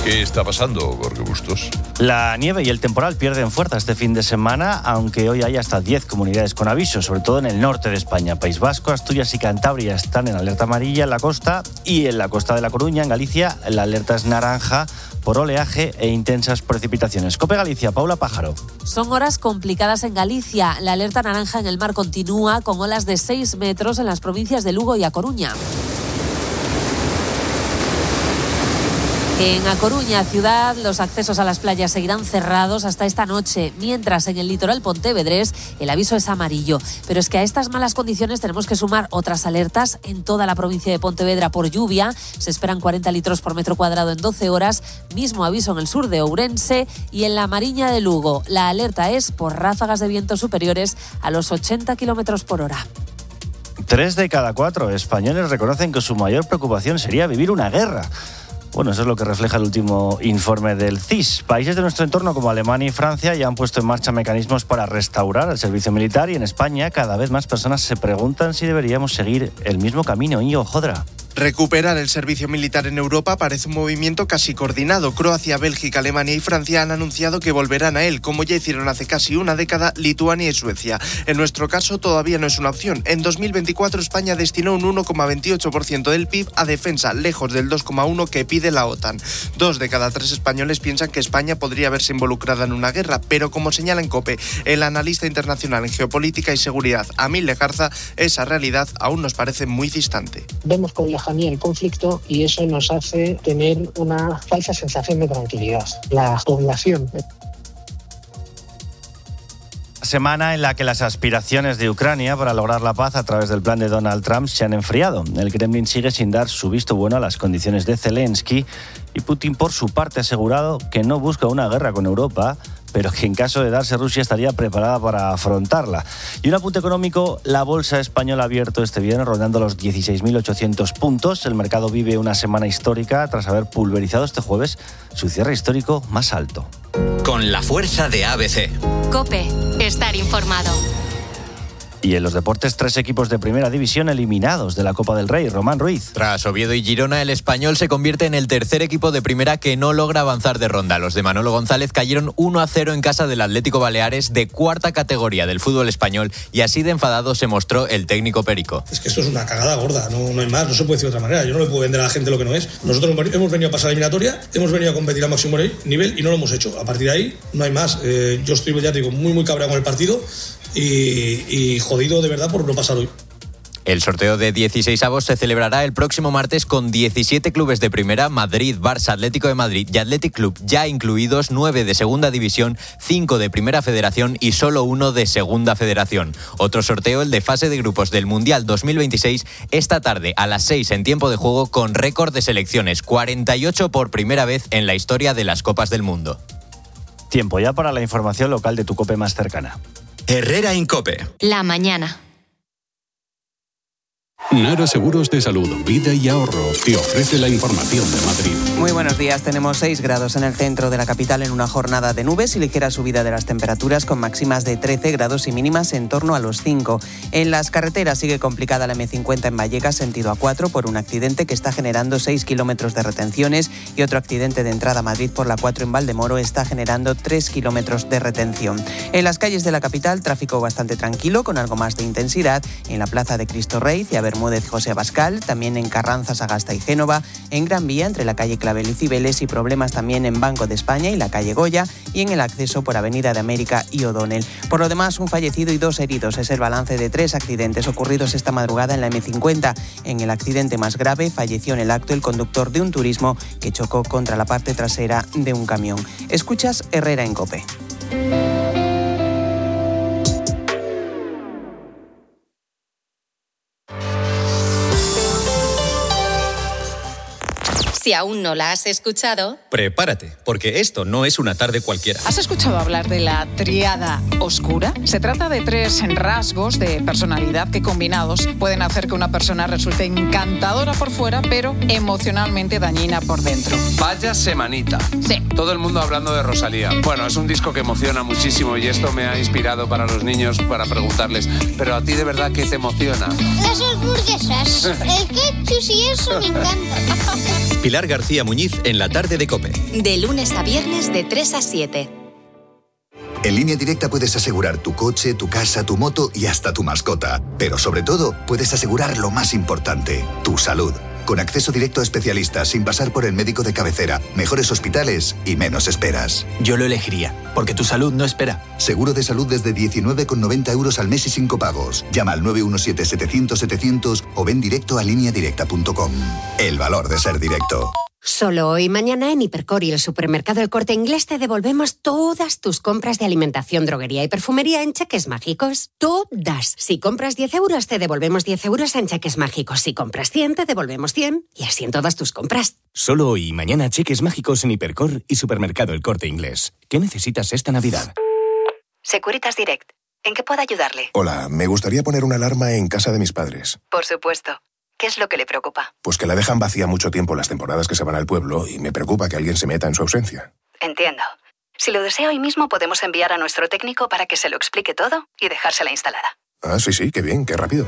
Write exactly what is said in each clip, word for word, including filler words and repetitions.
¿Qué está pasando, Jorge Bustos? La nieve y el temporal pierden fuerza este fin de semana, aunque hoy hay hasta diez comunidades con aviso, sobre todo en el norte de España. País Vasco, Asturias y Cantabria están en alerta amarilla en la costa, y en la costa de La Coruña, en Galicia, la alerta es naranja por oleaje e intensas precipitaciones. COPE Galicia, Paula Pájaro. Son horas complicadas en Galicia. La alerta naranja en el mar continúa con olas de seis metros en las provincias de Lugo y A Coruña. En A Coruña, ciudad, los accesos a las playas seguirán cerrados hasta esta noche, mientras en el litoral pontevedrés el aviso es amarillo. Pero es que a estas malas condiciones tenemos que sumar otras alertas en toda la provincia de Pontevedra por lluvia. Se esperan cuarenta litros por metro cuadrado en doce horas, mismo aviso en el sur de Ourense y en la Mariña de Lugo. La alerta es por ráfagas de viento superiores a los ochenta kilómetros por hora. Tres de cada cuatro españoles reconocen que su mayor preocupación sería vivir una guerra. Bueno, eso es lo que refleja el último informe del C I S. Países de nuestro entorno como Alemania y Francia ya han puesto en marcha mecanismos para restaurar el servicio militar, y en España cada vez más personas se preguntan si deberíamos seguir el mismo camino. Íñigo Jodra. Recuperar el servicio militar en Europa parece un movimiento casi coordinado. Croacia, Bélgica, Alemania y Francia han anunciado que volverán a él, como ya hicieron hace casi una década Lituania y Suecia. En nuestro caso todavía no es una opción. En dos mil veinticuatro España destinó un uno coma veintiocho por ciento del P I B a defensa, lejos del dos coma uno por ciento que pide la OTAN. Dos de cada tres españoles piensan que España podría verse involucrada en una guerra, pero como señala en COPE el analista internacional en geopolítica y seguridad Amil Lejarza, esa realidad aún nos parece muy distante. Vemos con lejanía el conflicto y eso nos hace tener una falsa sensación de tranquilidad. La población. Semana en la que las aspiraciones de Ucrania para lograr la paz a través del plan de Donald Trump se han enfriado. El Kremlin sigue sin dar su visto bueno a las condiciones de Zelensky, y Putin, por su parte, ha asegurado que no busca una guerra con Europa, pero que en caso de darse Rusia estaría preparada para afrontarla. Y un apunte económico: la bolsa española ha abierto este viernes rondando los dieciséis mil ochocientos puntos. El mercado vive una semana histórica tras haber pulverizado este jueves su cierre histórico más alto. Con la fuerza de A B C. COPE, estar informado. Y en los deportes, tres equipos de primera división eliminados de la Copa del Rey. Román Ruiz. Tras Oviedo y Girona, el Español se convierte en el tercer equipo de primera que no logra avanzar de ronda. Los de Manolo González cayeron uno a cero en casa del Atlético Baleares, de cuarta categoría del fútbol español, y así de enfadado se mostró el técnico Perico. Es que esto es una cagada gorda, no, no hay más, no se puede decir de otra manera. Yo no le puedo vender a la gente lo que no es. Nosotros hemos venido a pasar la eliminatoria, hemos venido a competir a máximo nivel y no lo hemos hecho. A partir de ahí no hay más. Eh, yo estoy, ya te digo, muy muy cabreado con el partido y, y jodido de verdad por no pasar hoy. El sorteo de dieciséis avos se celebrará el próximo martes con diecisiete clubes de primera: Madrid, Barça, Atlético de Madrid y Athletic Club ya incluidos, nueve de segunda división, cinco de primera federación y solo uno de segunda federación. Otro sorteo, el de fase de grupos del Mundial dos mil veintiséis, esta tarde a las seis en tiempo de juego, con récord de selecciones, cuarenta y ocho por primera vez en la historia de las Copas del Mundo. Tiempo ya para la información local de tu COPE más cercana. Herrera Incope. La mañana. Nara Seguros de Salud, Vida y Ahorro te ofrece la información de Madrid. Muy buenos días. Tenemos seis grados en el centro de la capital en una jornada de nubes y ligera subida de las temperaturas, con máximas de trece grados y mínimas en torno a los cinco. En las carreteras sigue complicada la eme cincuenta en Vallecas, sentido A cuatro, por un accidente que está generando seis kilómetros de retenciones, y otro accidente de entrada a Madrid por la cuatro en Valdemoro está generando tres kilómetros de retención. En las calles de la capital, tráfico bastante tranquilo, con algo más de intensidad en la Plaza de Cristo Rey y a Bermúdez José Abascal, también en Carranza, Sagasta y Génova, en Gran Vía entre la calle Clavel y Cibeles, y problemas también en Banco de España y la calle Goya, y en el acceso por Avenida de América y O'Donnell. Por lo demás, un fallecido y dos heridos es el balance de tres accidentes ocurridos esta madrugada en la eme cincuenta. En el accidente más grave falleció en el acto el conductor de un turismo que chocó contra la parte trasera de un camión. Escuchas Herrera en COPE. Si aún no la has escuchado, prepárate, porque esto no es una tarde cualquiera. ¿Has escuchado hablar de la tríada oscura? Se trata de tres rasgos de personalidad que, combinados, pueden hacer que una persona resulte encantadora por fuera, pero emocionalmente dañina por dentro. Vaya semanita. Sí. Todo el mundo hablando de Rosalía. Bueno, es un disco que emociona muchísimo y esto me ha inspirado para los niños, para preguntarles, ¿pero a ti de verdad qué te emociona? Las hamburguesas, el ketchup y eso me encanta. Pilar García Muñiz en la tarde de COPE. De lunes a viernes de tres a siete. En Línea Directa puedes asegurar tu coche, tu casa, tu moto y hasta tu mascota. Pero sobre todo, puedes asegurar lo más importante, tu salud. Con acceso directo a especialistas, sin pasar por el médico de cabecera, mejores hospitales y menos esperas. Yo lo elegiría, porque tu salud no espera. Seguro de salud desde diecinueve con noventa euros al mes y sin copagos. Llama al nueve uno siete, setecientos, setecientos o ven directo a línea directa punto com. El valor de ser directo. Solo hoy y mañana en Hipercor y el supermercado El Corte Inglés te devolvemos todas tus compras de alimentación, droguería y perfumería en cheques mágicos. Todas. Si compras diez euros, te devolvemos diez euros en cheques mágicos. Si compras cien, te devolvemos cien. Y así en todas tus compras. Solo hoy y mañana cheques mágicos en Hipercor y supermercado El Corte Inglés. ¿Qué necesitas esta Navidad? Securitas Direct. ¿En qué puedo ayudarle? Hola, me gustaría poner una alarma en casa de mis padres. Por supuesto. ¿Qué es lo que le preocupa? Pues que la dejan vacía mucho tiempo las temporadas que se van al pueblo y me preocupa que alguien se meta en su ausencia. Entiendo. Si lo desea hoy mismo podemos enviar a nuestro técnico para que se lo explique todo y dejársela instalada. Ah, sí, sí, qué bien, qué rápido.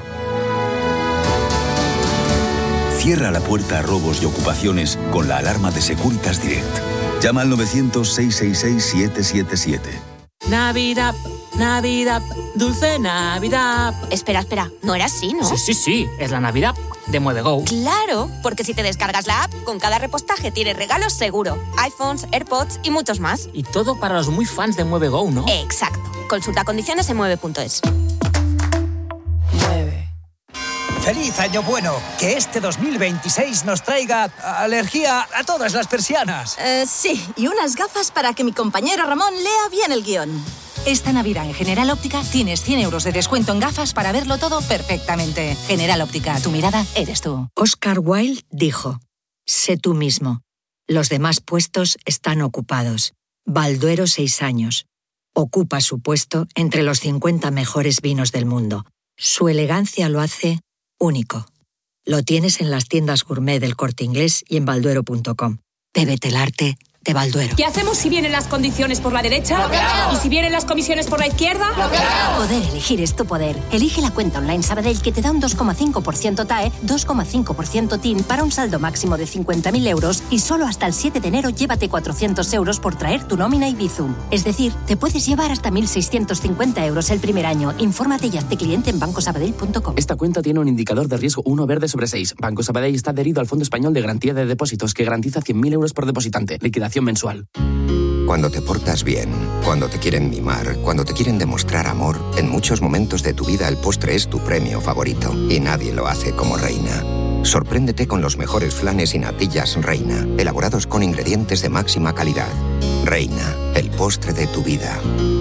Cierra la puerta a robos y ocupaciones con la alarma de Securitas Direct. Llama al novecientos, seiscientos sesenta y seis, siete siete siete. Navidad, Navidad, dulce Navidad. Espera, espera, no era así, ¿no? Sí, sí, sí, es la Navidad de MueveGo. Claro, porque si te descargas la app, con cada repostaje tienes regalos seguro. iPhones, AirPods y muchos más. Y todo para los muy fans de MueveGo, ¿no? Exacto. Consulta condiciones en mueve punto es. Mueve. ¡Feliz año bueno! Que este dos mil veintiséis nos traiga alergia a todas las persianas. Eh, sí, y unas gafas para que mi compañero Ramón lea bien el guión. Esta Navidad en General Óptica tienes cien euros de descuento en gafas para verlo todo perfectamente. General Óptica, tu mirada eres tú. Oscar Wilde dijo: sé tú mismo. Los demás puestos están ocupados. Balduero, seis años. Ocupa su puesto entre los cincuenta mejores vinos del mundo. Su elegancia lo hace único. Lo tienes en las tiendas gourmet del Corte Inglés y en balduero punto com. Bébete el arte de Balduero. ¿Qué hacemos si vienen las condiciones por la derecha? ¡Bloqueado! ¿Y si vienen las comisiones por la izquierda? ¡Bloqueado! Poder elegir es tu poder. Elige la cuenta online Sabadell que te da un dos coma cinco por ciento T A E, dos coma cinco por ciento T I N para un saldo máximo de cincuenta mil euros y solo hasta el siete de enero llévate cuatrocientos euros por traer tu nómina y Bizum. Es decir, te puedes llevar hasta mil seiscientos cincuenta euros el primer año. Infórmate y hazte cliente en banco sabadell punto com. Esta cuenta tiene un indicador de riesgo uno verde sobre seis. Banco Sabadell está adherido al Fondo Español de Garantía de Depósitos que garantiza cien mil euros por depositante. Liquidación mensual. Cuando te portas bien, cuando te quieren mimar, cuando te quieren demostrar amor, en muchos momentos de tu vida el postre es tu premio favorito y nadie lo hace como Reina. Sorpréndete con los mejores flanes y natillas Reina, elaborados con ingredientes de máxima calidad. Reina, el postre de tu vida.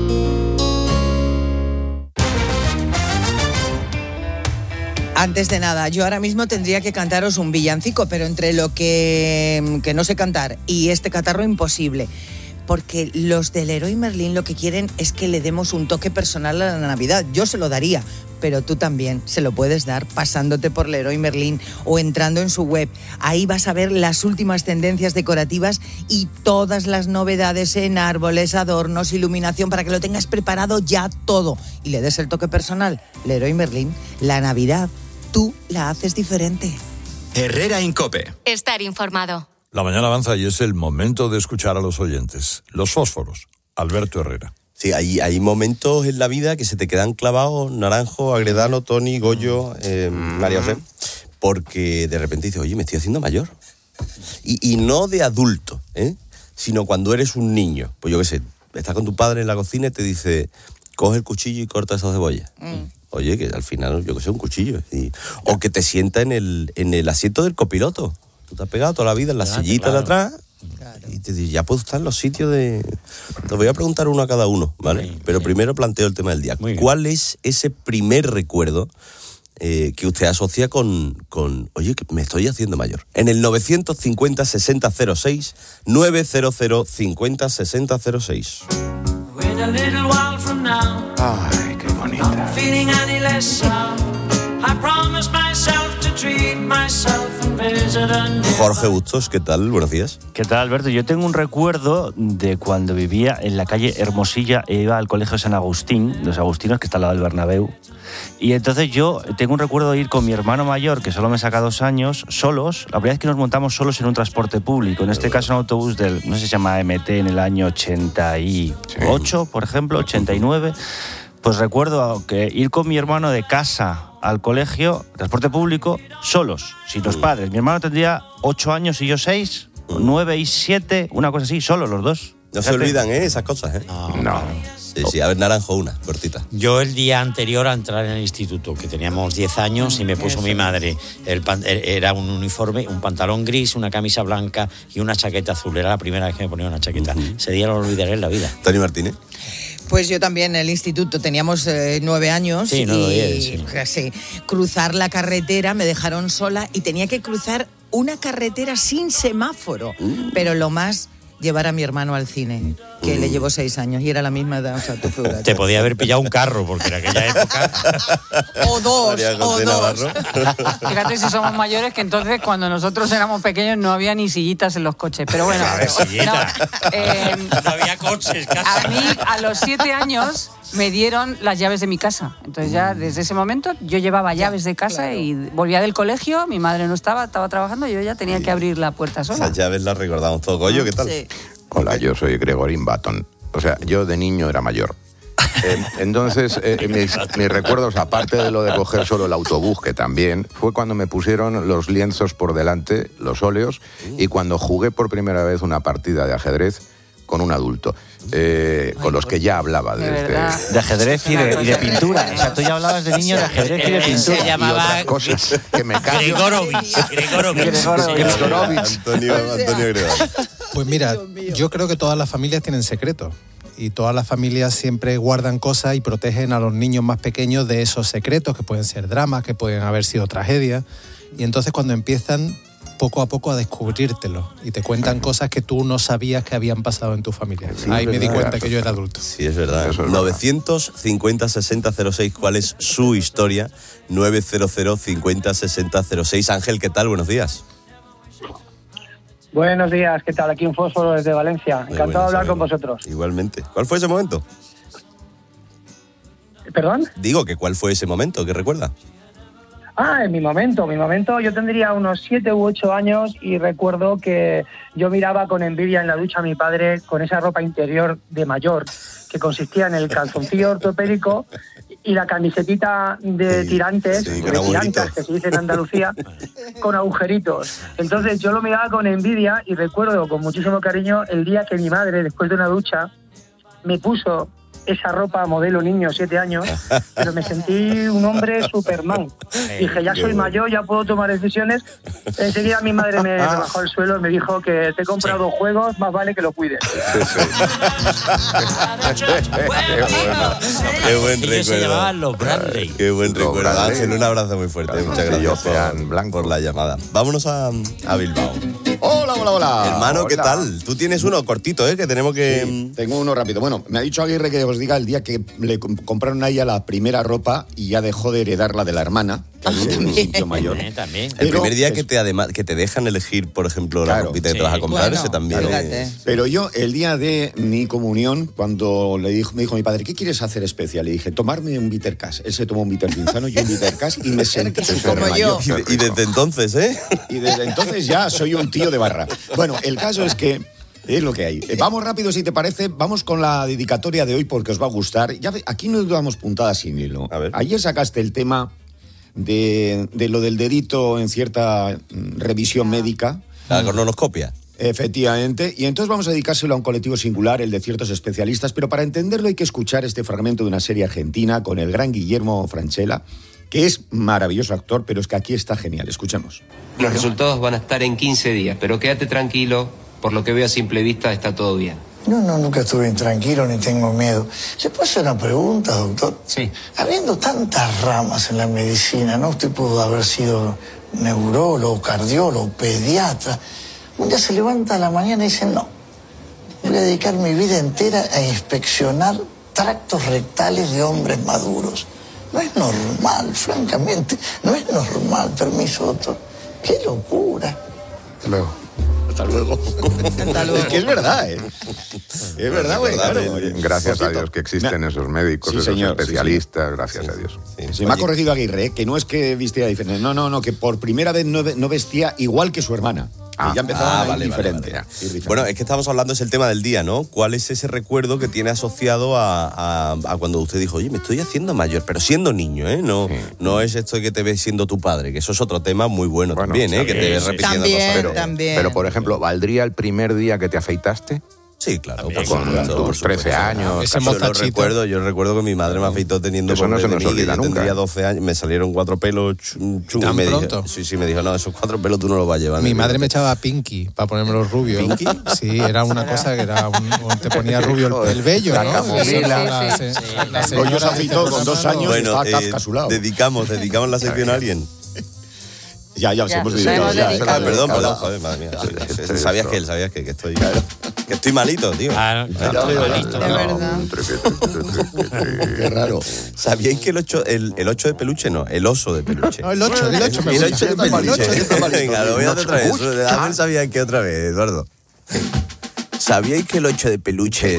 Antes de nada, yo ahora mismo tendría que cantaros un villancico, pero entre lo que, que no sé cantar y este catarro imposible. Porque los del Leroy Merlin lo que quieren es que le demos un toque personal a la Navidad. Yo se lo daría, pero tú también se lo puedes dar pasándote por Leroy Merlin o entrando en su web. Ahí vas a ver las últimas tendencias decorativas y todas las novedades en árboles, adornos, iluminación, para que lo tengas preparado ya todo y le des el toque personal. Leroy Merlin, la Navidad, tú la haces diferente. Herrera en COPE. Estar informado. La mañana avanza y es el momento de escuchar a los oyentes. Los fósforos. Alberto Herrera. Sí, hay, hay momentos en la vida que se te quedan clavados, Naranjo, Agredano, Tony, Goyo, eh, María José, porque de repente dices, oye, me estoy haciendo mayor. Y, y no de adulto, ¿eh? Sino cuando eres un niño. Pues yo qué sé, estás con tu padre en la cocina y te dice, coge el cuchillo y corta esa cebolla. Mm. Oye, que al final, yo qué sé, un cuchillo. Y, o que te sienta en el, en el asiento del copiloto. Tú te has pegado toda la vida en la Claro, sillita claro. de atrás claro. y te dices, ya puedo estar en los sitios de... Te voy a preguntar uno a cada uno, ¿vale? Muy Pero bien. Primero planteo el tema del día. ¿Cuál es ese primer recuerdo eh, que usted asocia con, con, oye, que me estoy haciendo mayor? En el novecientos cincuenta, sesenta cero seis, novecientos cincuenta, sesenta cero seis. Ay, qué bonita. Jorge Bustos, ¿qué tal? Buenos días. ¿Qué tal, Alberto? Yo tengo un recuerdo de cuando vivía en la calle Hermosilla e iba al colegio San Agustín, los agustinos, que está al lado del Bernabéu. Y entonces yo tengo un recuerdo de ir con mi hermano mayor, que solo me saca dos años, solos. La primera vez que nos montamos solos en un transporte público, en este caso un autobús del, no sé si se llama M T, en el año ochenta y ocho, por ejemplo, ochenta y nueve. Pues recuerdo que ir con mi hermano de casa al colegio, transporte público, solos, sin los padres. Mi hermano tendría ocho años y yo seis, nueve y siete, una cosa así, solos los dos. No Fíjate. Se olvidan, ¿eh? Esas cosas, ¿eh? No. no. Sí, sí, a ver, Naranjo, una, cortita. Yo el día anterior a entrar en el instituto, que teníamos diez años, y me puso Eso. mi madre, el pan, era un uniforme, un pantalón gris, una camisa blanca y una chaqueta azul. Era la primera vez que me ponía una chaqueta. Uh-huh. Ese día no lo olvidaré en la vida. Tony Martínez. Pues yo también en el instituto teníamos eh, nueve años sí, no, y diez, sí. Sí, cruzar la carretera, me dejaron sola y tenía que cruzar una carretera sin semáforo, uh. pero lo más... llevar a mi hermano al cine, que uh. le llevó seis años y era la misma edad. O sea, tú figúrate. Te podía haber pillado un carro, porque en aquella época... o dos, o dos. Fíjate si somos mayores, que entonces cuando nosotros éramos pequeños no había ni sillitas en los coches. Pero bueno, a ver, no, eh, no había coches casi. A mí, a los siete años, me dieron las llaves de mi casa. Entonces ya desde ese momento yo llevaba llaves de casa claro. y volvía del colegio, mi madre no estaba, estaba trabajando y yo ya tenía que abrir la puerta sola. Esas llaves las recordamos todo. Goyo, ¿qué tal? Sí. Hola, yo soy Gregorín Baton. O sea, yo de niño era mayor. Eh, entonces, eh, mis, mis recuerdos, aparte de lo de coger solo el autobús, que también, fue cuando me pusieron los lienzos por delante, los óleos, y cuando jugué por primera vez una partida de ajedrez con un adulto, eh, con los que ya hablaba desde... De ajedrez y de, y de pintura. O sea, tú ya hablabas de niño de ajedrez y de pintura. Se llamaba... Y otras cosas que me callo. Gregorovich. Gregorovich. Gregorovich. Antonio, Antonio Gregorovich. Pues mira, yo creo que todas las familias tienen secretos. Y todas las familias siempre guardan cosas y protegen a los niños más pequeños de esos secretos, que pueden ser dramas, que pueden haber sido tragedias. Y entonces cuando empiezan poco a poco a descubrírtelo y te cuentan cosas que tú no sabías que habían pasado en tu familia. Sí, Ahí me di cuenta que yo era adulto. Sí, es verdad. Es novecientos cincuenta sesenta cero seis, ¿cuál es su historia? novecientos cincuenta sesenta cero seis. Ángel, ¿qué tal? Buenos días. Buenos días, ¿qué tal? Aquí un fósforo desde Valencia. Muy Encantado de hablar con vosotros. Igualmente. ¿Cuál fue ese momento? ¿Perdón? Digo, que ¿cuál fue ese momento? ¿Qué recuerda? Ah, en mi momento, mi momento, yo tendría unos siete u ocho años y recuerdo que yo miraba con envidia en la ducha a mi padre con esa ropa interior de mayor, que consistía en el calzoncillo ortopédico y la camisetita de sí, tirantes, sí, de tirantas, que se dice en Andalucía, con agujeritos. Entonces yo lo miraba con envidia y recuerdo con muchísimo cariño el día que mi madre, después de una ducha, me puso esa ropa modelo niño, siete años, pero me sentí un hombre Superman. Dije, ya soy mayor, ya puedo tomar decisiones. Enseguida mi madre me bajó al suelo y me dijo que te he comprado sí. juegos, más vale que lo cuides. Sí, sí. Qué bueno. Qué buen recuerdo. Se llamaban los Bradley. Qué buen recuerdo. Ángel, un abrazo muy fuerte. Claro, muchas gracias por, Blanco. por la llamada. Vámonos a, a Bilbao. Hola, hola, hola. Hermano, ¿qué hola. tal? Tú tienes uno cortito, ¿eh? Que tenemos que... Sí, tengo uno rápido. Bueno, me ha dicho Aguirre que os diga el día que le compraron a ella la primera ropa y ya dejó de heredarla de la hermana, que vive en un sitio mayor. También, también. El Pero primer día es... que te además que te dejan elegir, por ejemplo, la claro, ropita que sí. te vas a comprar, bueno, ese también. Claro. Es... Pero yo, el día de mi comunión, cuando le dijo, me dijo mi padre, ¿qué quieres hacer especial? Le dije, tomarme un bitter cash. Él se tomó un bitter pinzano, yo un bitter cash y me sentí súper mayor. Y, y desde entonces, ¿eh? Y desde entonces ya soy un tío de barra. Bueno, el caso es que es lo que hay. Vamos rápido, si te parece. Vamos con la dedicatoria de hoy porque os va a gustar. Ya ve, aquí nos damos puntadas sin hilo. A ver. Ayer sacaste el tema de, de lo del dedito en cierta revisión médica. La colonoscopia. Efectivamente. Y entonces vamos a dedicárselo a un colectivo singular, el de ciertos especialistas. Pero para entenderlo hay que escuchar este fragmento de una serie argentina con el gran Guillermo Francella, que es maravilloso actor, pero es que aquí está genial. Escuchemos. Los resultados van a estar en quince días, pero quédate tranquilo, por lo que veo a simple vista está todo bien. No, no, nunca estuve intranquilo ni tengo miedo. ¿Se puede hacer una pregunta, doctor? Sí. Habiendo tantas ramas en la medicina, ¿no? Usted pudo haber sido neurólogo, cardiólogo, pediatra. Un día se levanta a la mañana y dice, no, voy a dedicar mi vida entera a inspeccionar tractos rectales de hombres maduros. No es normal, francamente, no es normal, permiso, doctor. ¡Qué locura! Hasta luego. Hasta luego. Hasta luego. Es que es verdad, ¿eh? Es verdad, güey. Claro. Gracias a Dios que existen esos médicos, Sí, esos señor, especialistas, sí, gracias a Dios. Se me ha corregido Aguirre, ¿eh? Que no es que vistiera diferente. No, no, no, que por primera vez no, no vestía igual que su hermana. Ah, ya empezaba ah, a vale, ir vale, diferente. vale. Ir diferente. Bueno, es que estamos hablando, es el tema del día, ¿no? ¿Cuál es ese recuerdo que tiene asociado a, a, a cuando usted dijo, oye, me estoy haciendo mayor, pero siendo niño, ¿eh? No, sí. no es esto de que te ves siendo tu padre, que eso es otro tema muy bueno, bueno también, ¿eh? Sí, que te ves repitiendo también, cosas. Pero, también. pero, por ejemplo, ¿valdría el primer día que te afeitaste? Sí, claro. Por con tus trece años. Ese yo lo recuerdo, yo recuerdo que mi madre me afeitó teniendo eso no se nos olvida nunca. Tendría doce años, me salieron cuatro pelos chungos. ¿Tan me pronto? Dijo, sí, sí, me dijo, no, esos cuatro pelos tú no los vas a llevar. Mi madre me echaba Pinky para ponerme los rubios. ¿Pinky? Sí, era una cosa que era un, te ponía rubio el, el vello, la ¿no? camomila. Sí, sí, sí. La señora se afeitó con dos años bueno, y estaba eh, Kafka a su lado. Dedicamos, dedicamos la sección a alguien. Ya, ya, Ya, hemos sí, dedicado. hemos Ya, dedicado. Ah, perdón, Claro. perdón, joder, madre mía. Sí, sí, sabías que él, sabías que, que estoy que estoy malito, tío. Claro, claro, Claro. malito. De verdad. Qué raro. ¿Sabíais que el ocho, el, el ocho de peluche no, el oso de peluche? No, el ocho, el ocho me El gusta. ocho de El ocho, peluche. el ocho. Venga, lo voy a hacer otra vez. A ver, sabíais que otra vez, Eduardo. ¿Sabíais que el ocho de peluche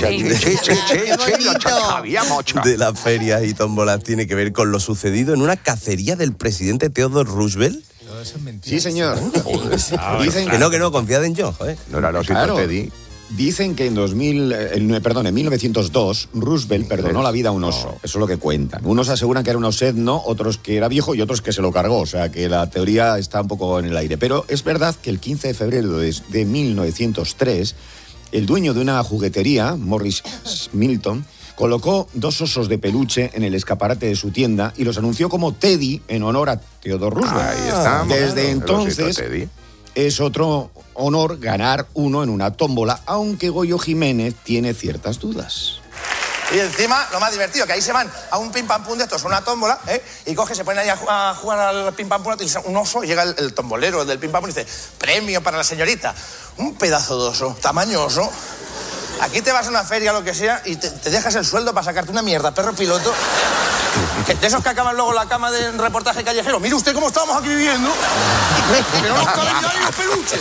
de las ferias y tómbolas tiene que ver con lo sucedido en una cacería del presidente Theodore Roosevelt? Sí, señor. Dicen Que no, que no, confiad en yo, joder. No era los Claro. Teddy. Dicen que en dos mil, eh, perdón, en mil novecientos dos, Roosevelt perdonó la vida a un oso. Eso es lo que cuentan. Unos aseguran que era un osedno, otros que era viejo y otros que se lo cargó. O sea, que la teoría está un poco en el aire. Pero es verdad que el quince de febrero de, de mil novecientos tres, el dueño de una juguetería, Morris Milton, colocó dos osos de peluche en el escaparate de su tienda y los anunció como Teddy en honor a Theodore Roosevelt. Ahí estamos. Desde El osito entonces Teddy. es otro honor ganar uno en una tómbola, aunque Goyo Jiménez tiene ciertas dudas. Y encima, lo más divertido, que ahí se van a un pim pam pum de estos, una tómbola, ¿eh? Y coge, se ponen ahí a, ju- a jugar al pim pam pum, y un oso, llega el, el tombolero, el del pim pam pum, y dice, premio para la señorita. Un pedazo de oso, tamaño oso. Aquí te vas a una feria, lo que sea, y te, te dejas el sueldo para sacarte una mierda, perro piloto. Que- De esos que acaban luego en la cama de reportaje callejero. Mire usted cómo estamos aquí viviendo. Que no nos caben ya ni los peluches.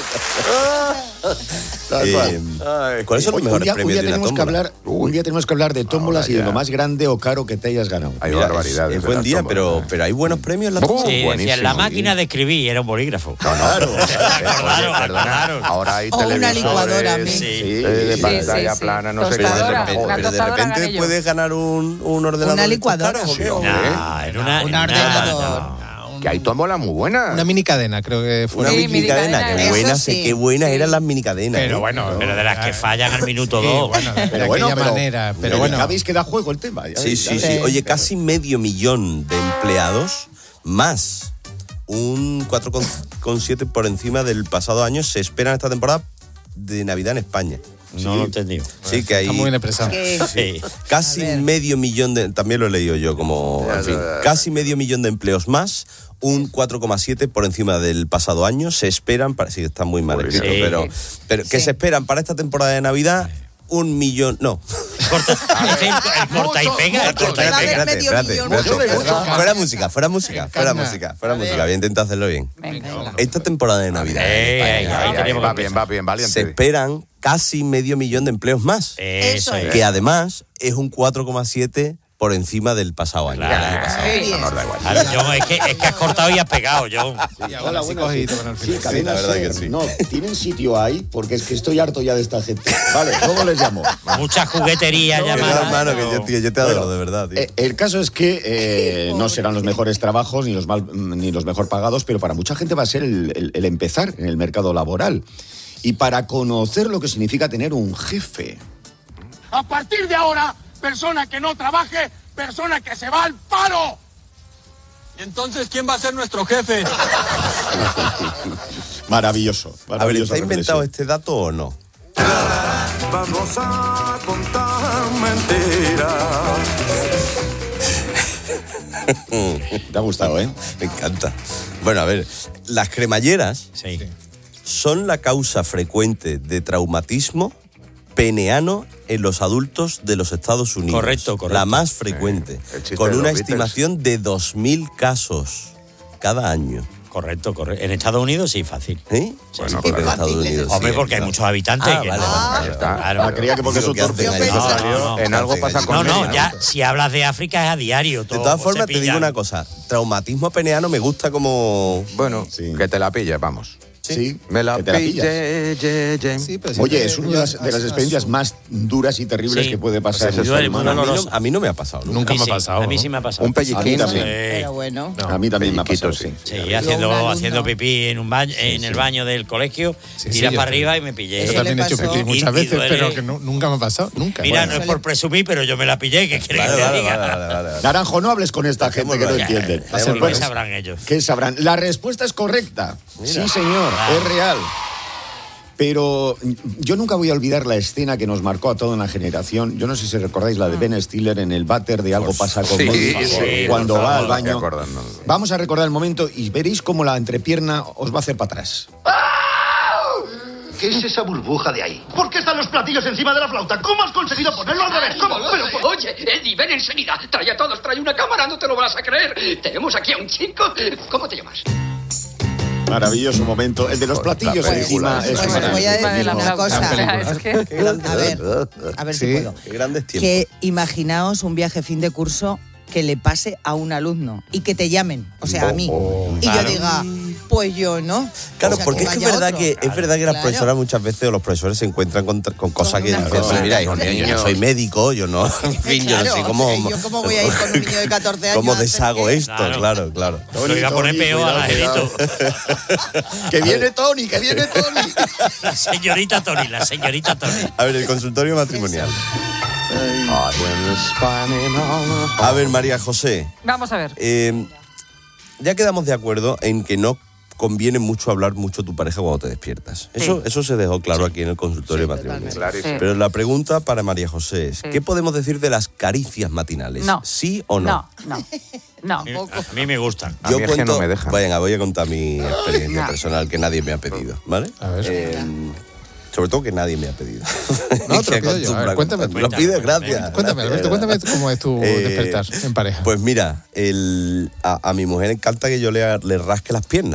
Eh, ¿Cuáles son los Hoy- mejores un día, un premios día de una tenemos que tómbola? hablar, un día tenemos que hablar de tómbolas y de ya. lo más grande o caro que te hayas ganado. Hay Mira, barbaridades. es de buen las día, tómbolas, pero, ¿eh? pero hay buenos premios en la Uh, tómbola. Sí, decía, buenísimo, la sí. máquina de escribir era un bolígrafo. Claro. Acordaros, acordaros. Ahora hay O una televisores licuadora, mi. Sí. eh, de Sí, pantalla sí, sí. plana, no sé qué. Tostadora, Pero, una pero de tostadora repente gané yo. puedes ganar un, un ordenador. Una de estos licuadora. caros, ¿o qué? Sí, ¿O qué? Nah, era una, Un era una- ordenador. no. Que hay tómbolas muy buenas. Una mini cadena, creo que fue. Una Sí, mini cadena, minicadena, qué eso buenas, sí. qué buenas eran las minicadenas. Pero ¿eh? bueno. Pero de las que fallan al minuto Sí, dos. bueno, de Pero bueno, aquella pero, manera. Pero bueno. sabéis que da juego el tema. ya Sí, veis, sí, ya sí. veis. Oye, casi medio millón de empleados más un cuatro coma siete por encima del pasado año se esperan esta temporada de Navidad en España. No lo he entendido. Sí, que hay Está muy bien expresado. Que- Sí. casi A ver. medio millón de, también lo he leído yo, como, en fin, casi medio millón de empleos más, un cuatro coma siete por encima del pasado año, se esperan, para, sí, está muy mal escrito, Sí. pero, pero que Sí. se esperan para esta temporada de Navidad un millón, no. Corta, el, el corta y pega, el corta y Va a haber pega. medio millón. espérate. Mucho gusto. Fuera música, fuera música, fuera música, fuera música. Voy a intentar hacerlo bien. Venga. Esta temporada de Navidad Eh, en ahí, España, ahí Ahí, teníamos va que bien, va bien, valiente. se esperan casi medio millón de empleos más, Eso es. que además es un cuatro coma siete por encima del pasado año. Claro. del año pasado. Qué bien. Nos da igual. Claro, John, es, que, es que has cortado y has pegado, John. Hola, Así buenas. cogidito con el Sí, final. cadena la verdad Ser. que sí. No, tienen sitio ahí porque es que estoy harto ya de esta gente. Vale, luego les llamo. Mucha juguetería Pero, llamada. hermano, que yo, tío, yo te adoro, Bueno, de verdad, tío. Eh, el caso es que eh, no serán los mejores trabajos ni los, mal- ni los mejor pagados, pero para mucha gente va a ser el, el- el empezar en el mercado laboral. Y para conocer lo que significa tener un jefe. A partir de ahora, persona que no trabaje, persona que se va al paro. ¿Y entonces quién va a ser nuestro jefe? Maravilloso. A ver, maravilloso ¿está inventado reflexión. este dato o no? Vamos a contar mentiras. Te ha gustado, ¿eh? Me encanta. Bueno, a ver, las cremalleras Sí. son la causa frecuente de traumatismo peneano en los adultos de los Estados Unidos. Correcto, correcto. La más frecuente, el chiste con de una los Beatles. estimación de dos mil casos cada año. Correcto, correcto. En Estados Unidos sí, fácil. ¿Sí? Bueno, porque en Estados Unidos. Hombre, sí, porque hay claro. muchos habitantes. Ah, que vale, no- vale, vale. Claro. Ah, creía que porque Digo, eso ¿qué hacen ahí? No, no, no. En algo pasa con No, no, Mérida. ya, si hablas de África es a diario. De todo todas se formas, te digo pillan. una cosa. Traumatismo peneano me gusta como... Bueno, que te la pilles, vamos. Sí, Me la que te la pille, ye, ye. Sí, pero Oye, siempre es una de las, de las as- experiencias as- más duras y terribles Sí. que puede pasar. Pues eso en es el el ser humano. A mí, doloroso. no, a mí no me ha pasado. Nunca A mí me ha sí, pasado. A mí ¿no? sí me ha pasado. Un pelliquín A mí también. sí. Pero bueno. A mí también me ha Pelliquito, pasado, sí. Sí, Luego un haciendo, alumno. haciendo pipí en, un baño, en el baño del colegio, Sí, sí, tiras yo para también. arriba y me pillé. Yo Eso también he le hecho pasó. pipí muchas Y- y veces, duele. pero que no- nunca me ha pasado. Nunca. Mira, Bueno. no es por presumir, pero yo me la pillé, que quiere Vale, que te vale, diga. vale, vale, vale. Naranjo, no hables con esta gente que no Dejémoslo ahí. entienden. Dejémoslo ¿Qué ahí. sabrán ellos? ¿Qué sabrán? La respuesta es correcta. Sí, señor, Claro. es real. Pero yo nunca voy a olvidar la escena que nos marcó a toda una generación. Yo no sé si recordáis la de Ben Stiller en el váter de Algo pasa con Sí, Monty, sí, cuando por va favor, al baño. me acuerdo, no. Vamos a recordar el momento y veréis cómo la entrepierna os va a hacer para atrás. ¿Qué es esa burbuja de ahí? ¿Por qué están los platillos encima de la flauta? ¿Cómo has conseguido ponerlo al revés? ¿Cómo? Pero, Pero, oye, Eddie, ven enseguida. Trae a todos, trae una cámara, no te lo vas a creer. Tenemos aquí a un chico. ¿Cómo te llamas? Maravilloso momento. El de los platillos La encima película, es sí. Pues os voy a Encima de decir la una flauta. cosa. O sea, es que- Qué grandes, A ver, a ver si Sí. puedo. qué grandes tiempos. Que imaginaos un viaje fin de curso que le pase a un alumno y que te llamen, o sea, a mí. y claro. yo diga, pues yo no. Claro, O sea, porque es que es vaya verdad otro. que es verdad que las Claro. profesoras muchas veces o los profesores se encuentran con, con cosas Con que una dicen, cosa. pues mira, hijo mío, yo no soy médico, yo no, en fin, yo no Claro, sé cómo, o sea, ¿yo cómo voy a ir con un niño de catorce años cómo a hacer deshago qué? esto, Claro. claro, claro. Lo iba a poner Tony, peor a cuidado, Angelito. Que viene Tony, que viene Tony. La señorita Tony, la señorita Tony. A ver, el consultorio matrimonial. A ver, María José, Vamos a ver. eh, ya quedamos de acuerdo en que no conviene mucho hablar mucho tu pareja cuando te despiertas. Eso, Sí. eso se dejó claro aquí en el consultorio Sí, matrimonial. totalmente. Sí. Pero la pregunta para María José es, Sí. ¿qué podemos decir de las caricias matinales? No. ¿Sí o no? No, no. No. A mí me gustan. A mí es que no me dejan. Venga, voy a contar mi experiencia No. personal que nadie me ha pedido, ¿vale? A ver. Eh, sobre todo que nadie me ha pedido. No, te lo Que pido yo. A ver, acostumbra- cuéntame. Me lo pides, gracias. Cuéntame, Alberto, cuéntame cómo es tu Eh, despertar en pareja. Pues mira, el, a, a mi mujer le encanta que yo le, le rasque las piernas.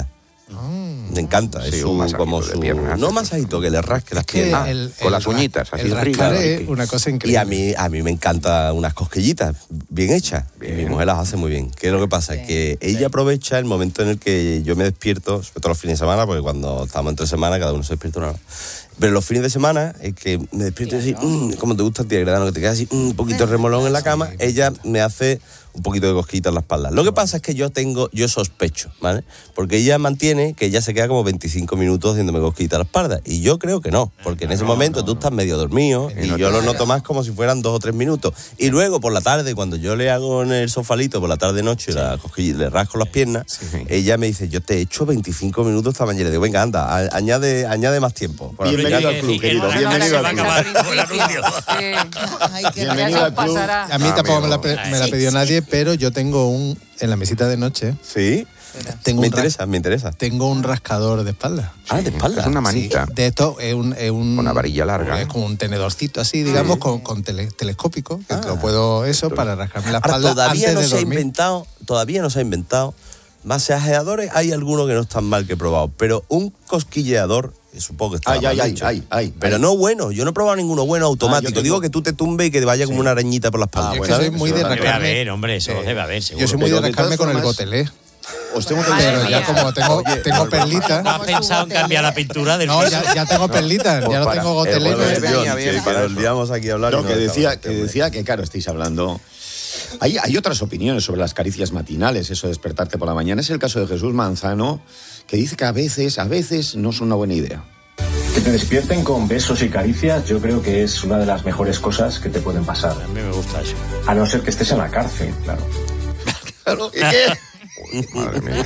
Me encanta, Sí, es un su, masajito como de su... piernas, no sí. masajito, que le rasque las Que piernas. el- con el las ra- uñitas, así el rico. rascar Claro, es sí. una cosa Y increíble. a mí, a mí me encanta unas cosquillitas bien hechas. Y mi mujer las hace muy bien. ¿Qué es lo que pasa? Sí, que ella aprovecha el momento en el que yo me despierto, sobre todo los fines de semana, porque cuando estamos entre semana cada uno se despierta una hora. Pero los fines de semana es que me despierto y así, "Mm, como te gusta a ti, Gredano, que te quedas así, mm, un poquito de remolón en la cama", ella me hace un poquito de cosquillita en la espalda. Lo que pasa es que yo tengo, yo sospecho, ¿vale? Porque ella mantiene que ella se queda como veinticinco minutos haciéndome cosquillita en la espalda. Y yo creo que no, porque en ese momento tú estás medio dormido y yo lo noto más como si fueran dos o tres minutos. Y luego por la tarde, cuando yo le hago en el sofalito por la tarde noche, la cosquilla, le rasco las piernas, ella me dice, yo te he hecho veinticinco minutos esta mañana. Y digo, venga, anda, a- añade, añade más tiempo. Por Bienvenido aplicar- al club, querido. No, no, no, Bienvenido que al se club. va a acabar el anuncio. Ay, qué Bienvenido raro. al club. pasará. A mí tampoco me la, pe- Amigo. me la pidió nadie, pero yo tengo un, en la mesita de noche, Sí, tengo me un, ras- interesa, me interesa. tengo un rascador de espalda. Ah, de espalda. Es una manita. De esto es un, es un- Una varilla larga. Es como un tenedorcito así, digamos, con, con tele- telescópico, que te lo puedo eso para rascarme la Ahora, espalda todavía antes no de se ha dormir. inventado, todavía no se ha inventado. Masajeadores hay algunos que no están mal que he probado, pero un cosquilleador, que supongo que está Ay, ay, mal ay, hecho. ay, ay, Pero ay. no bueno, yo no he probado ninguno bueno automático. Ah, yo tengo- Digo que tú te tumbes y que te vaya como una arañita por la espalda. Yo es que ¿sabes? soy muy de Debe rascarme. haber, hombre, eso debe haber, seguro. Yo soy muy de Pero de rascarme todas con el formas- gotelé. Os tengo que Madre Pero decir- ya mía. como tengo, Oye, tengo Álvaro, perlitas. ¿No has pensado en cambiar la pintura del No, piso? ya, ya tengo perlitas, ya no para- tengo el gotelé. jueves no- venía Que- bien que para nos eso. liamos aquí a hablar. y No, no que dejamos decía, este que hombre. decía que, claro, estáis hablando. Hay, hay otras opiniones sobre las caricias matinales, eso de despertarte por la mañana. Es el caso de Jesús Manzano, que dice que a veces, a veces no es una buena idea. Que te despierten con besos y caricias, yo creo que es una de las mejores cosas que te pueden pasar. A mí me gusta eso. A no ser que estés en la cárcel, claro. Claro, ¿y qué? Madre mía.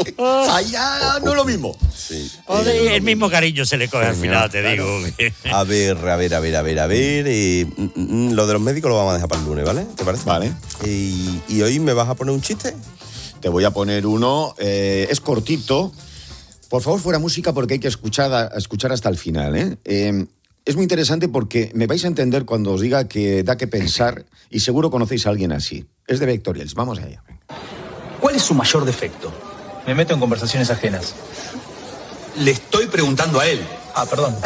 Allá no es lo mismo. Sí. Joder, el mismo cariño se le coge al Coño, final, te claro. digo. A ver, a ver, a ver, a ver, a ver. eh, mm, mm, lo de los médicos lo vamos a dejar para el lunes, ¿vale? ¿Te parece? Vale. Y, y hoy me vas a poner un chiste. Te voy a poner uno, eh, es cortito. Por favor, fuera música porque hay que escuchar, a- escuchar hasta el final. ¿eh? Eh, es muy interesante porque me vais a entender cuando os diga que da que pensar y seguro conocéis a alguien así. Es de Vectorials, vamos allá. ¿Cuál es su mayor defecto? me meto en conversaciones ajenas. Le estoy preguntando a él. Ah, perdón.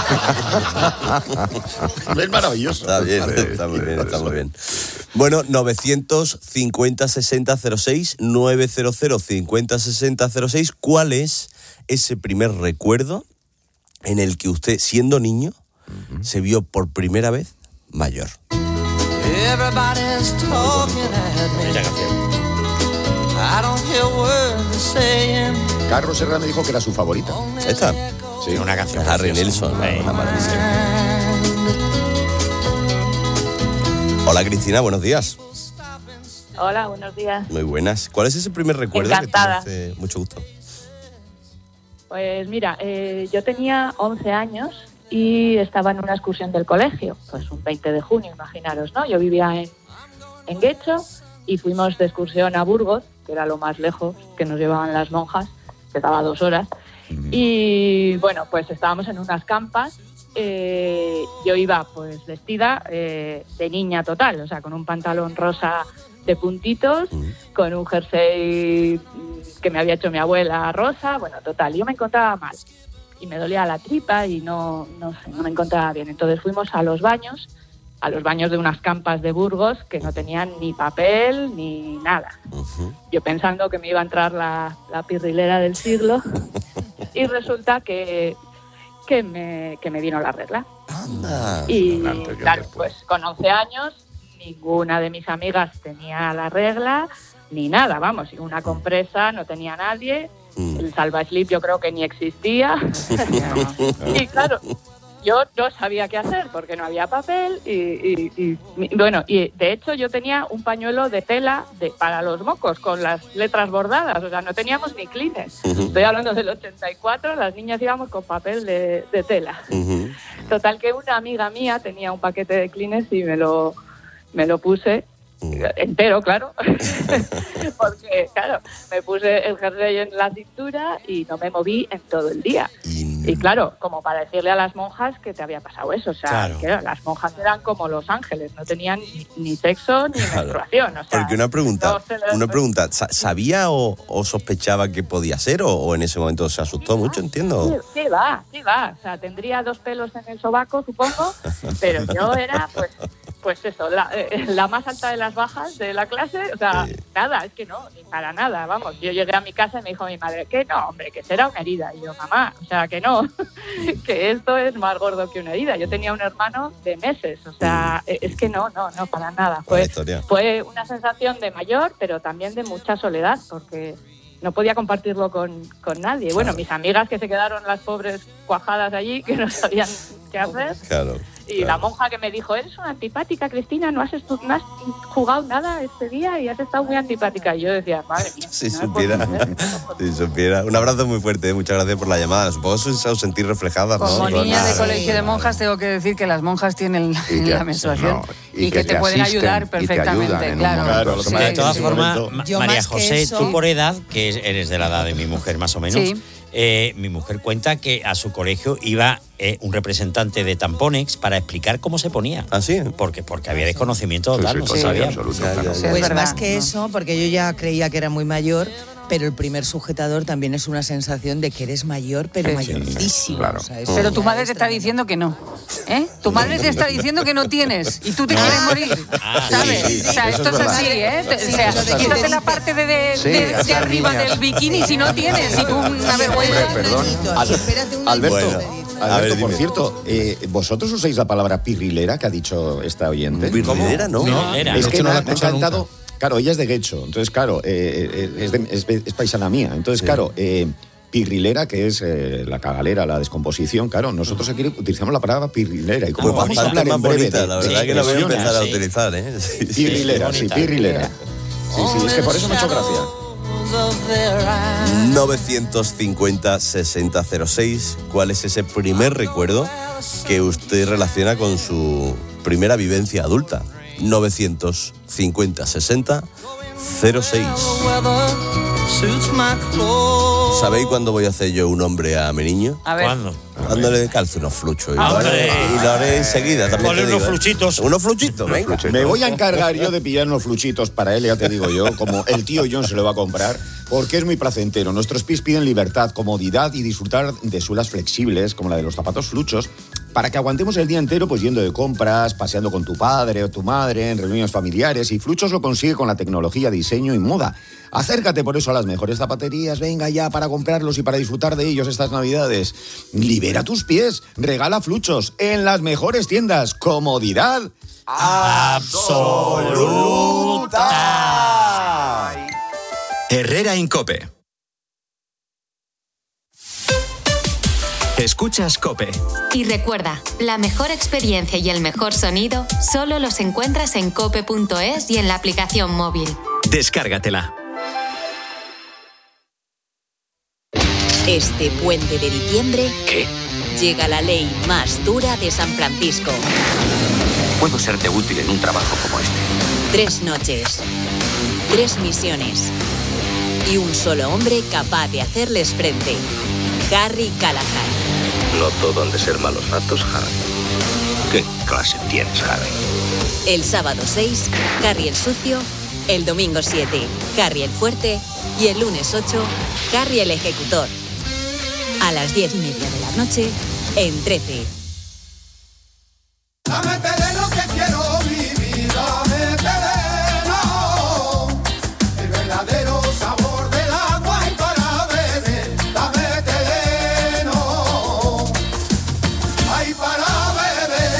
Es maravilloso. Está bien, está muy bien, está muy bien. Bueno, novecientos cincuenta sesenta cero seis, novecientos cincuenta sesenta cero seis. ¿Cuál es ese primer recuerdo en el que usted, siendo niño, uh-huh. se vio por primera vez mayor? Everybody's talking at me. I don't hear words saying. Carlos Herrera me dijo que era su favorita. ¿Esta? Sí, una canción. Harry Nilsson, una, una maravilla. Hola Cristina, buenos días. Hola, buenos días. Muy buenas. ¿Cuál es ese primer recuerdo Encantada. que tienes? Mucho gusto. Pues mira, eh, yo tenía once años y estaba en una excursión del colegio, pues un veinte de junio, imaginaros, ¿no? Yo vivía en, en Guecho y fuimos de excursión a Burgos, que era lo más lejos que nos llevaban las monjas, que estaba dos horas. Mm. Y bueno, pues estábamos en unas campas. Eh, yo iba pues vestida eh, de niña total, o sea, con un pantalón rosa de puntitos, mm. con un jersey que me había hecho mi abuela rosa, bueno, total, yo me encontraba mal y me dolía la tripa y no, no sé, no me encontraba bien. Entonces fuimos a los baños, a los baños de unas campas de Burgos que no tenían ni papel ni nada. Uh-huh. Yo pensando que me iba a entrar la, la pirrilera del siglo y resulta que, que, me, que me vino la regla. Anda. Y claro, pues con once años ninguna de mis amigas tenía la regla ni nada, vamos, y una compresa no tenía nadie. El salvaslip yo creo que ni existía. Y claro, yo no sabía qué hacer porque no había papel y, y, y, y bueno, y de hecho yo tenía un pañuelo de tela de, para los mocos con las letras bordadas, o sea, no teníamos ni Kleenex. Estoy hablando del ochenta y cuatro, las niñas íbamos con papel de, de tela. Uh-huh. Total que una amiga mía tenía un paquete de Kleenex y me lo, me lo puse entero, claro, porque claro, me puse el jersey en la cintura y no me moví en todo el día. Y, y claro, como para decirle a las monjas que te había pasado eso, o sea, claro. que las monjas eran como los ángeles, no tenían ni, ni sexo ni claro. menstruación. O sea, porque una pregunta, no una pregunta, ¿sabía o, o sospechaba que podía ser o, o en ese momento se asustó sí, mucho, entiendo? Sí, sí va, sí va, o sea, tendría dos pelos en el sobaco, supongo, pero yo era, pues, pues eso, la, eh, la más alta de las bajas de la clase, o sea, sí. nada, es que no, ni para nada, vamos. Yo llegué a mi casa y me dijo mi madre, que no, hombre, que será una herida. Y yo, mamá, o sea, que no, que esto es más gordo que una herida. Yo tenía un hermano de meses, o sea, mm. es que no, no, no, para nada. Fue, fue una sensación de mayor, pero también de mucha soledad, porque no podía compartirlo con, con nadie. Claro. Bueno, mis amigas que se quedaron las pobres cuajadas allí, que no sabían qué hacer. Claro. Y claro. la monja que me dijo, eres una antipática, Cristina, no has, estu- no has jugado nada este día y has estado muy antipática. Y yo decía, madre mía. Si no supiera, si supiera. Un abrazo muy fuerte, muchas gracias por la llamada. Supongo que os sentís reflejadas, ¿no? Como niña de colegio de monjas tengo que decir que las monjas tienen que, la menstruación no, y, y que, que te, te pueden ayudar perfectamente, claro. claro sí, de todas sí, formas, sí. María José, eso... tú por edad, que eres de la edad de mi mujer más o menos, sí. Eh, mi mujer cuenta que a su colegio iba eh, un representante de Tamponex para explicar cómo se ponía. ¿Ah, sí? Porque, porque había desconocimiento total, sí, sí, no se sí, sabía. Absoluto, claro. claro. Pues es verdad, más que ¿no? eso, porque yo ya creía que era muy mayor, pero el primer sujetador también es una sensación de que eres mayor, pero sí, mayorcísimo. Claro. O sea, pero tu madre te está diciendo que no. ¿Eh? Tu madre te está diciendo que no tienes y tú te no. quieres morir. Ah, ¿sabes? Sí, sí, o sea, esto es, es así, ¿eh? Sí, o sea, quítate la parte de, de, sí, de, de arriba niñas. del bikini si no tienes. Y tú una vergüenza. Perdón. Al, Alberto, bueno, Alberto a ver, por cierto, eh, ¿vosotros usáis la palabra pirrilera que ha dicho esta oyente? ¿Pirrilera? No. no. Es que no me ha encantado... Nunca. Claro, ella es de Guecho, entonces claro, eh, es, de, es, es paisana mía, entonces sí. claro, eh, pirrilera, que es eh, la cagalera, la descomposición, claro, nosotros aquí utilizamos la palabra pirrilera y como pues vamos a hablar más en breve bonita, de, la verdad de que la voy a empezar sí. a utilizar, ¿eh? Sí, pirrilera, sí, sí, pirrilera. Sí, sí, es que por eso me ha hecho gracia. novecientos cincuenta sesenta cero seis, ¿cuál es ese primer recuerdo que usted relaciona con su primera vivencia adulta? novecientos cincuenta sesenta cero seis. ¿Sabéis cuándo voy a hacer yo un hombre a mi niño? A ver. ¿Cuándo? Cuando le calce unos fluchos. Y, Ah, lo haré, hombre. y lo haré enseguida. También Ponle te digo, unos ¿eh? fluchitos. Unos fluchitos, venga. Me voy a encargar yo de pillar unos fluchitos para él, ya te digo yo, como el tío John se lo va a comprar, porque es muy placentero. Nuestros pies piden libertad, comodidad y disfrutar de suelas flexibles, como la de los zapatos fluchos, para que aguantemos el día entero pues yendo de compras, paseando con tu padre o tu madre, en reuniones familiares, y Fluchos lo consigue con la tecnología, diseño y moda. Acércate por eso a las mejores zapaterías, venga ya para comprarlos y para disfrutar de ellos estas navidades. Libera tus pies, regala Fluchos en las mejores tiendas. Comodidad absoluta. Herrera Incope. Escuchas COPE. Y recuerda, la mejor experiencia y el mejor sonido solo los encuentras en cope punto es y en la aplicación móvil. Descárgatela. Este puente de diciembre ¿Qué? llega la ley más dura de San Francisco. Puedo serte útil en un trabajo como este. Tres noches, tres misiones y un solo hombre capaz de hacerles frente. Harry Callahan. No todo han de ser malos ratos, Harry. ¿Qué clase tienes, Harry? El sábado seis, Harry el sucio. El domingo siete, Harry el fuerte. Y el lunes ocho, Harry el ejecutor. A las diez y media de la noche, en trece. Dame terreno que quiero vivir, dame terreno, el verdadero sabor del agua y para beber, dame terreno, ay para beber.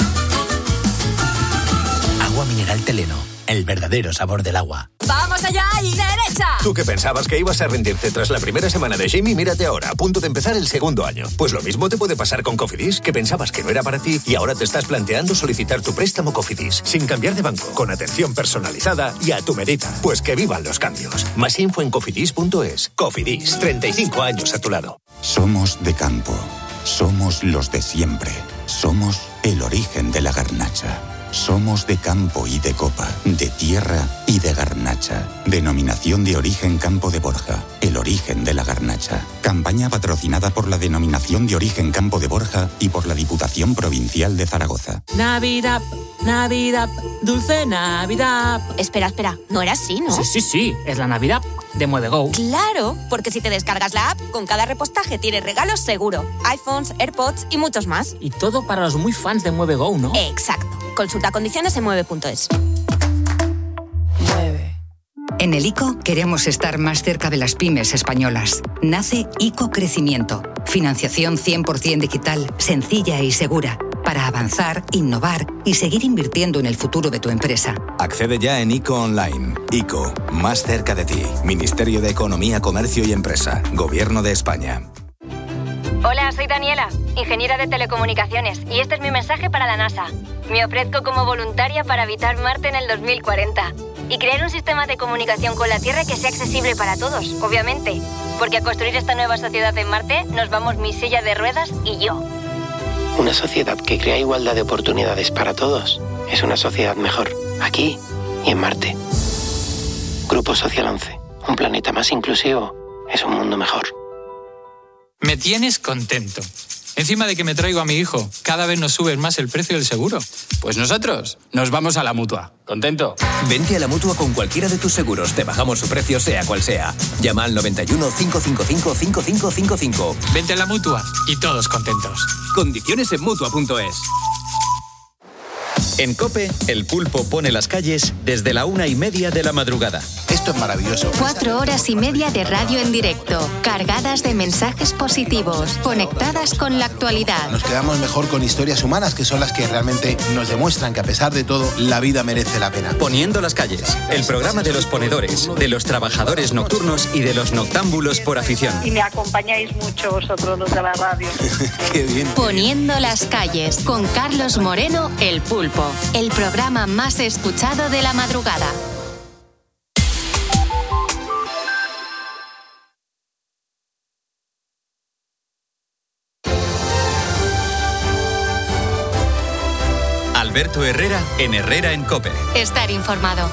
Agua mineral Teleno, el verdadero sabor del agua. ¡Vamos allá y derecha! Tú que pensabas que ibas a rendirte tras la primera semana de Jimmy, mírate ahora, a punto de empezar el segundo año. Pues lo mismo te puede pasar con Cofidis, que pensabas que no era para ti y ahora te estás planteando solicitar tu préstamo Cofidis, sin cambiar de banco, con atención personalizada y a tu medida. Pues que vivan los cambios. Más info en cofidis punto es. Cofidis, treinta y cinco años a tu lado. Somos de campo. Somos los de siempre. Somos el origen de la garnacha. Somos de campo y de copa, de tierra y de garnacha. Denominación de origen Campo de Borja, el origen de la garnacha. Campaña patrocinada por la Denominación de origen Campo de Borja y por la Diputación Provincial de Zaragoza. Navidad, Navidad, dulce Navidad. Espera, espera, no era así, ¿no? Sí, sí, sí, es la Navidad de MueveGo. Claro, porque si te descargas la app, con cada repostaje tienes regalos seguro. iPhones, AirPods y muchos más. Y todo para los muy fans de MueveGo, ¿no? Exacto. Consulta condiciones en mueve punto es. En el I C O queremos estar más cerca de las pymes españolas. Nace I C O Crecimiento. Financiación cien por ciento digital, sencilla y segura. Para avanzar, innovar y seguir invirtiendo en el futuro de tu empresa. Accede ya en I C O Online. I C O, más cerca de ti. Ministerio de Economía, Comercio y Empresa. Gobierno de España. Hola, soy Daniela, ingeniera de telecomunicaciones, y este es mi mensaje para la NASA. Me ofrezco como voluntaria para habitar Marte en el dos mil cuarenta y crear un sistema de comunicación con la Tierra que sea accesible para todos, obviamente, porque a construir esta nueva sociedad en Marte nos vamos mi silla de ruedas y yo. Una sociedad que crea igualdad de oportunidades para todos es una sociedad mejor, aquí y en Marte. Grupo Social once, un planeta más inclusivo es un mundo mejor. Me tienes contento. Encima de que me traigo a mi hijo, cada vez nos subes más el precio del seguro. Pues nosotros nos vamos a la Mutua. ¿Contento? Vente a la Mutua con cualquiera de tus seguros. Te bajamos su precio sea cual sea. Llama al noventa y uno, cinco cinco cinco, cinco cinco cinco cinco. Vente a la Mutua y todos contentos. Condiciones en mutua punto es. En COPE, el pulpo pone las calles desde la una y media de la madrugada. Esto es maravilloso. Cuatro horas y media de radio en directo, cargadas de mensajes positivos, conectadas con la actualidad. Nos quedamos mejor con historias humanas, que son las que realmente nos demuestran que a pesar de todo, la vida merece la pena. Poniendo las calles, el programa de los ponedores, de los trabajadores nocturnos y de los noctámbulos por afición. Y me acompañáis mucho vosotros los de la radio. Qué bien. Poniendo las calles, con Carlos Moreno, el pulpo. El programa más escuchado de la madrugada. Alberto Herrera en Herrera en COPE. Estar informado.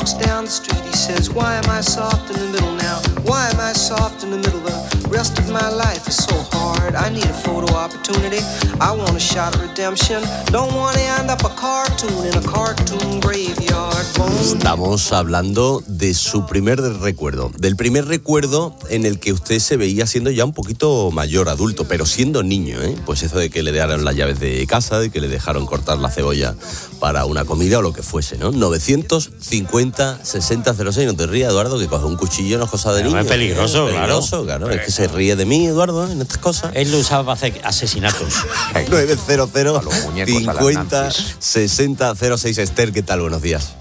walks down the street, he says, why am I soft in the middle now? Why am I soft in the middle? The rest of my life is so hard. I need a photo opportunity. I want a shot of redemption. Don't want to end up a cartoon in a cartoon graveyard. Estamos hablando de su primer recuerdo, del primer recuerdo en el que usted se veía siendo ya un poquito mayor, adulto, pero siendo niño, ¿eh? Pues eso de que le dejaron las llaves de casa, de que le dejaron cortar la cebolla para una comida o lo que fuese, ¿no? novecientos cincuenta sesenta cero seis, no te rías, Eduardo, que coge un cuchillo no es cosa de niño. Es peligroso, es peligroso, claro. claro. Es que se ríe de mí, Eduardo, en estas cosas. Él lo usaba para hacer asesinatos. nueve cero cero cincuenta sesenta cero seis. Esther, ¿qué tal? Buenos días.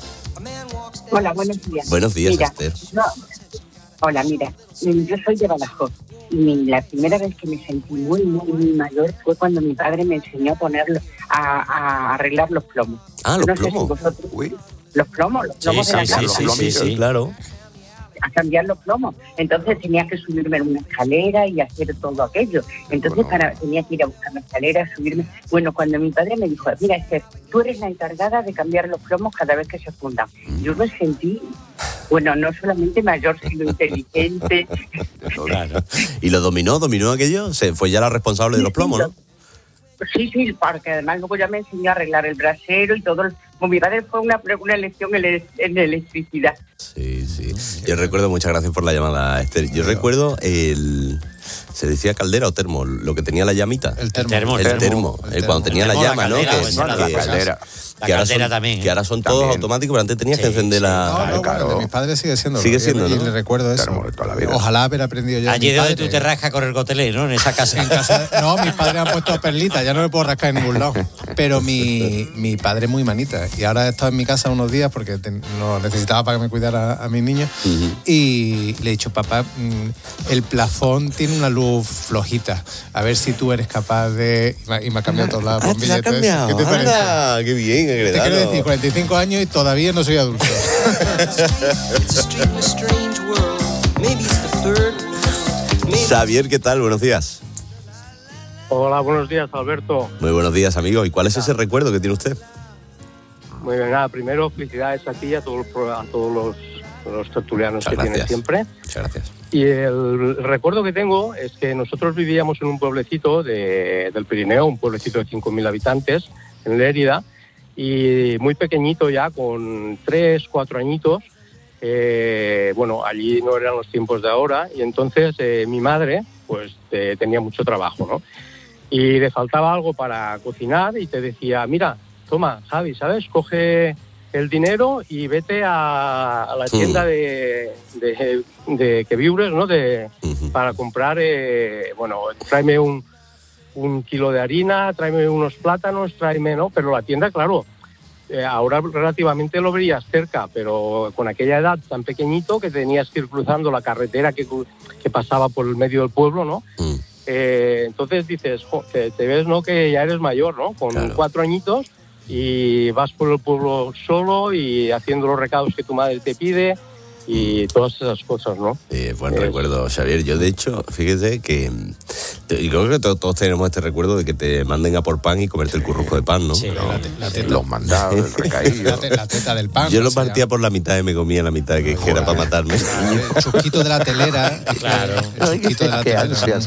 Hola, buenos días. Buenos días, mira, Esther. No, hola, mira, yo soy de Badajoz y la primera vez que me sentí muy, muy, muy mayor fue cuando mi padre me enseñó a ponerlo, a, a arreglar los plomos. Ah, los no plomos. Sé si vosotros, los plomos, los plomos sí, de la sí, casa. sí, sí, sí, sí, claro. A cambiar los plomos. Entonces tenía que subirme en una escalera y hacer todo aquello. Entonces bueno. para, tenía que ir a buscar la escalera, subirme. Bueno, cuando mi padre me dijo, mira, Esther, tú eres la encargada de cambiar los plomos cada vez que se fundan. Mm. Yo me sentí, bueno, no solamente mayor, sino inteligente. Claro. ¿Y lo dominó? ¿Dominó aquello? ¿Se fue ya la responsable de los plomos, no? Sí, sí, porque además luego ya me enseñó a arreglar el brasero y todo. Como mi padre fue una, una lección en, en electricidad. Sí, sí. Yo recuerdo, muchas gracias por la llamada, Esther. Yo recuerdo el... ¿Se decía caldera o termo? Lo que tenía la llamita. El termo. El termo. El termo. El termo. Cuando tenía la llama, ¿no? Que, la caldera. La que caldera son, también. ¿eh? Que ahora son todos automáticos, pero antes tenías sí, que encender sí. la... No, no, claro. Bueno, mis padres sigue siendo. Sigue siendo, y, ¿no? y le recuerdo eso. Ojalá haber aprendido yo. Allí donde tú te rascas con el gotelé, ¿no? En esa casa. En casa no, mis padres han puesto perlitas, ya no me puedo rascar en ningún lado. Pero mi, mi padre es muy manita. Y ahora he estado en mi casa unos días porque te, lo necesitaba para que me cuidara a, a mis niños. Uh-huh. Y le he dicho, papá, el plafón tiene una luz flojita. A ver si tú eres capaz de... Y me ha cambiado toda la bombilla. Ah, ¿te ha cambiado? ¿Qué te parece? Anda, qué bien, Te quiero decir, cuarenta y cinco años y todavía no soy adulto. Xavier, ¿qué tal? Buenos días. Hola, buenos días, Alberto. Muy buenos días, amigo. ¿Y cuál es ese recuerdo que tiene usted? Muy bien, nada, primero felicidades a ti y a todos, a todos los, los tertulianos que tienes siempre. Muchas gracias. Y el recuerdo que tengo es que nosotros vivíamos en un pueblecito de, del Pirineo, un pueblecito de cinco mil habitantes, en Lérida, y muy pequeñito ya, con tres, cuatro añitos. Eh, bueno, allí no eran los tiempos de ahora, y entonces eh, mi madre pues eh, tenía mucho trabajo, ¿no? Y le faltaba algo para cocinar y te decía, mira, toma, Javi, ¿sabes? Coge el dinero y vete a, a la tienda de, de, de que viures, ¿no? De, para comprar, eh, bueno, tráeme un, un kilo de harina, tráeme unos plátanos, tráeme, ¿no? Pero la tienda, claro, eh, ahora relativamente lo verías cerca, pero con aquella edad tan pequeñito que tenías que ir cruzando la carretera que, que pasaba por el medio del pueblo, ¿no? Mm. Eh, entonces dices, jo, te, te ves, ¿no? Que ya eres mayor, ¿no? Con claro. cuatro añitos y vas por el pueblo solo y haciendo los recados que tu madre te pide y todas esas cosas, ¿no? Sí, buen es... recuerdo, Xavier. Yo, de hecho, fíjese que y creo que todos, todos tenemos este recuerdo de que te manden a por pan y comerte el currujo de pan, ¿no? Sí, la, la teta. Los mandados, el recaído. La, te, la teta del pan. Yo lo partía por la mitad y me comía la mitad, que, que era para matarme. El chusquito de la telera. Claro. El chusquito de la telera.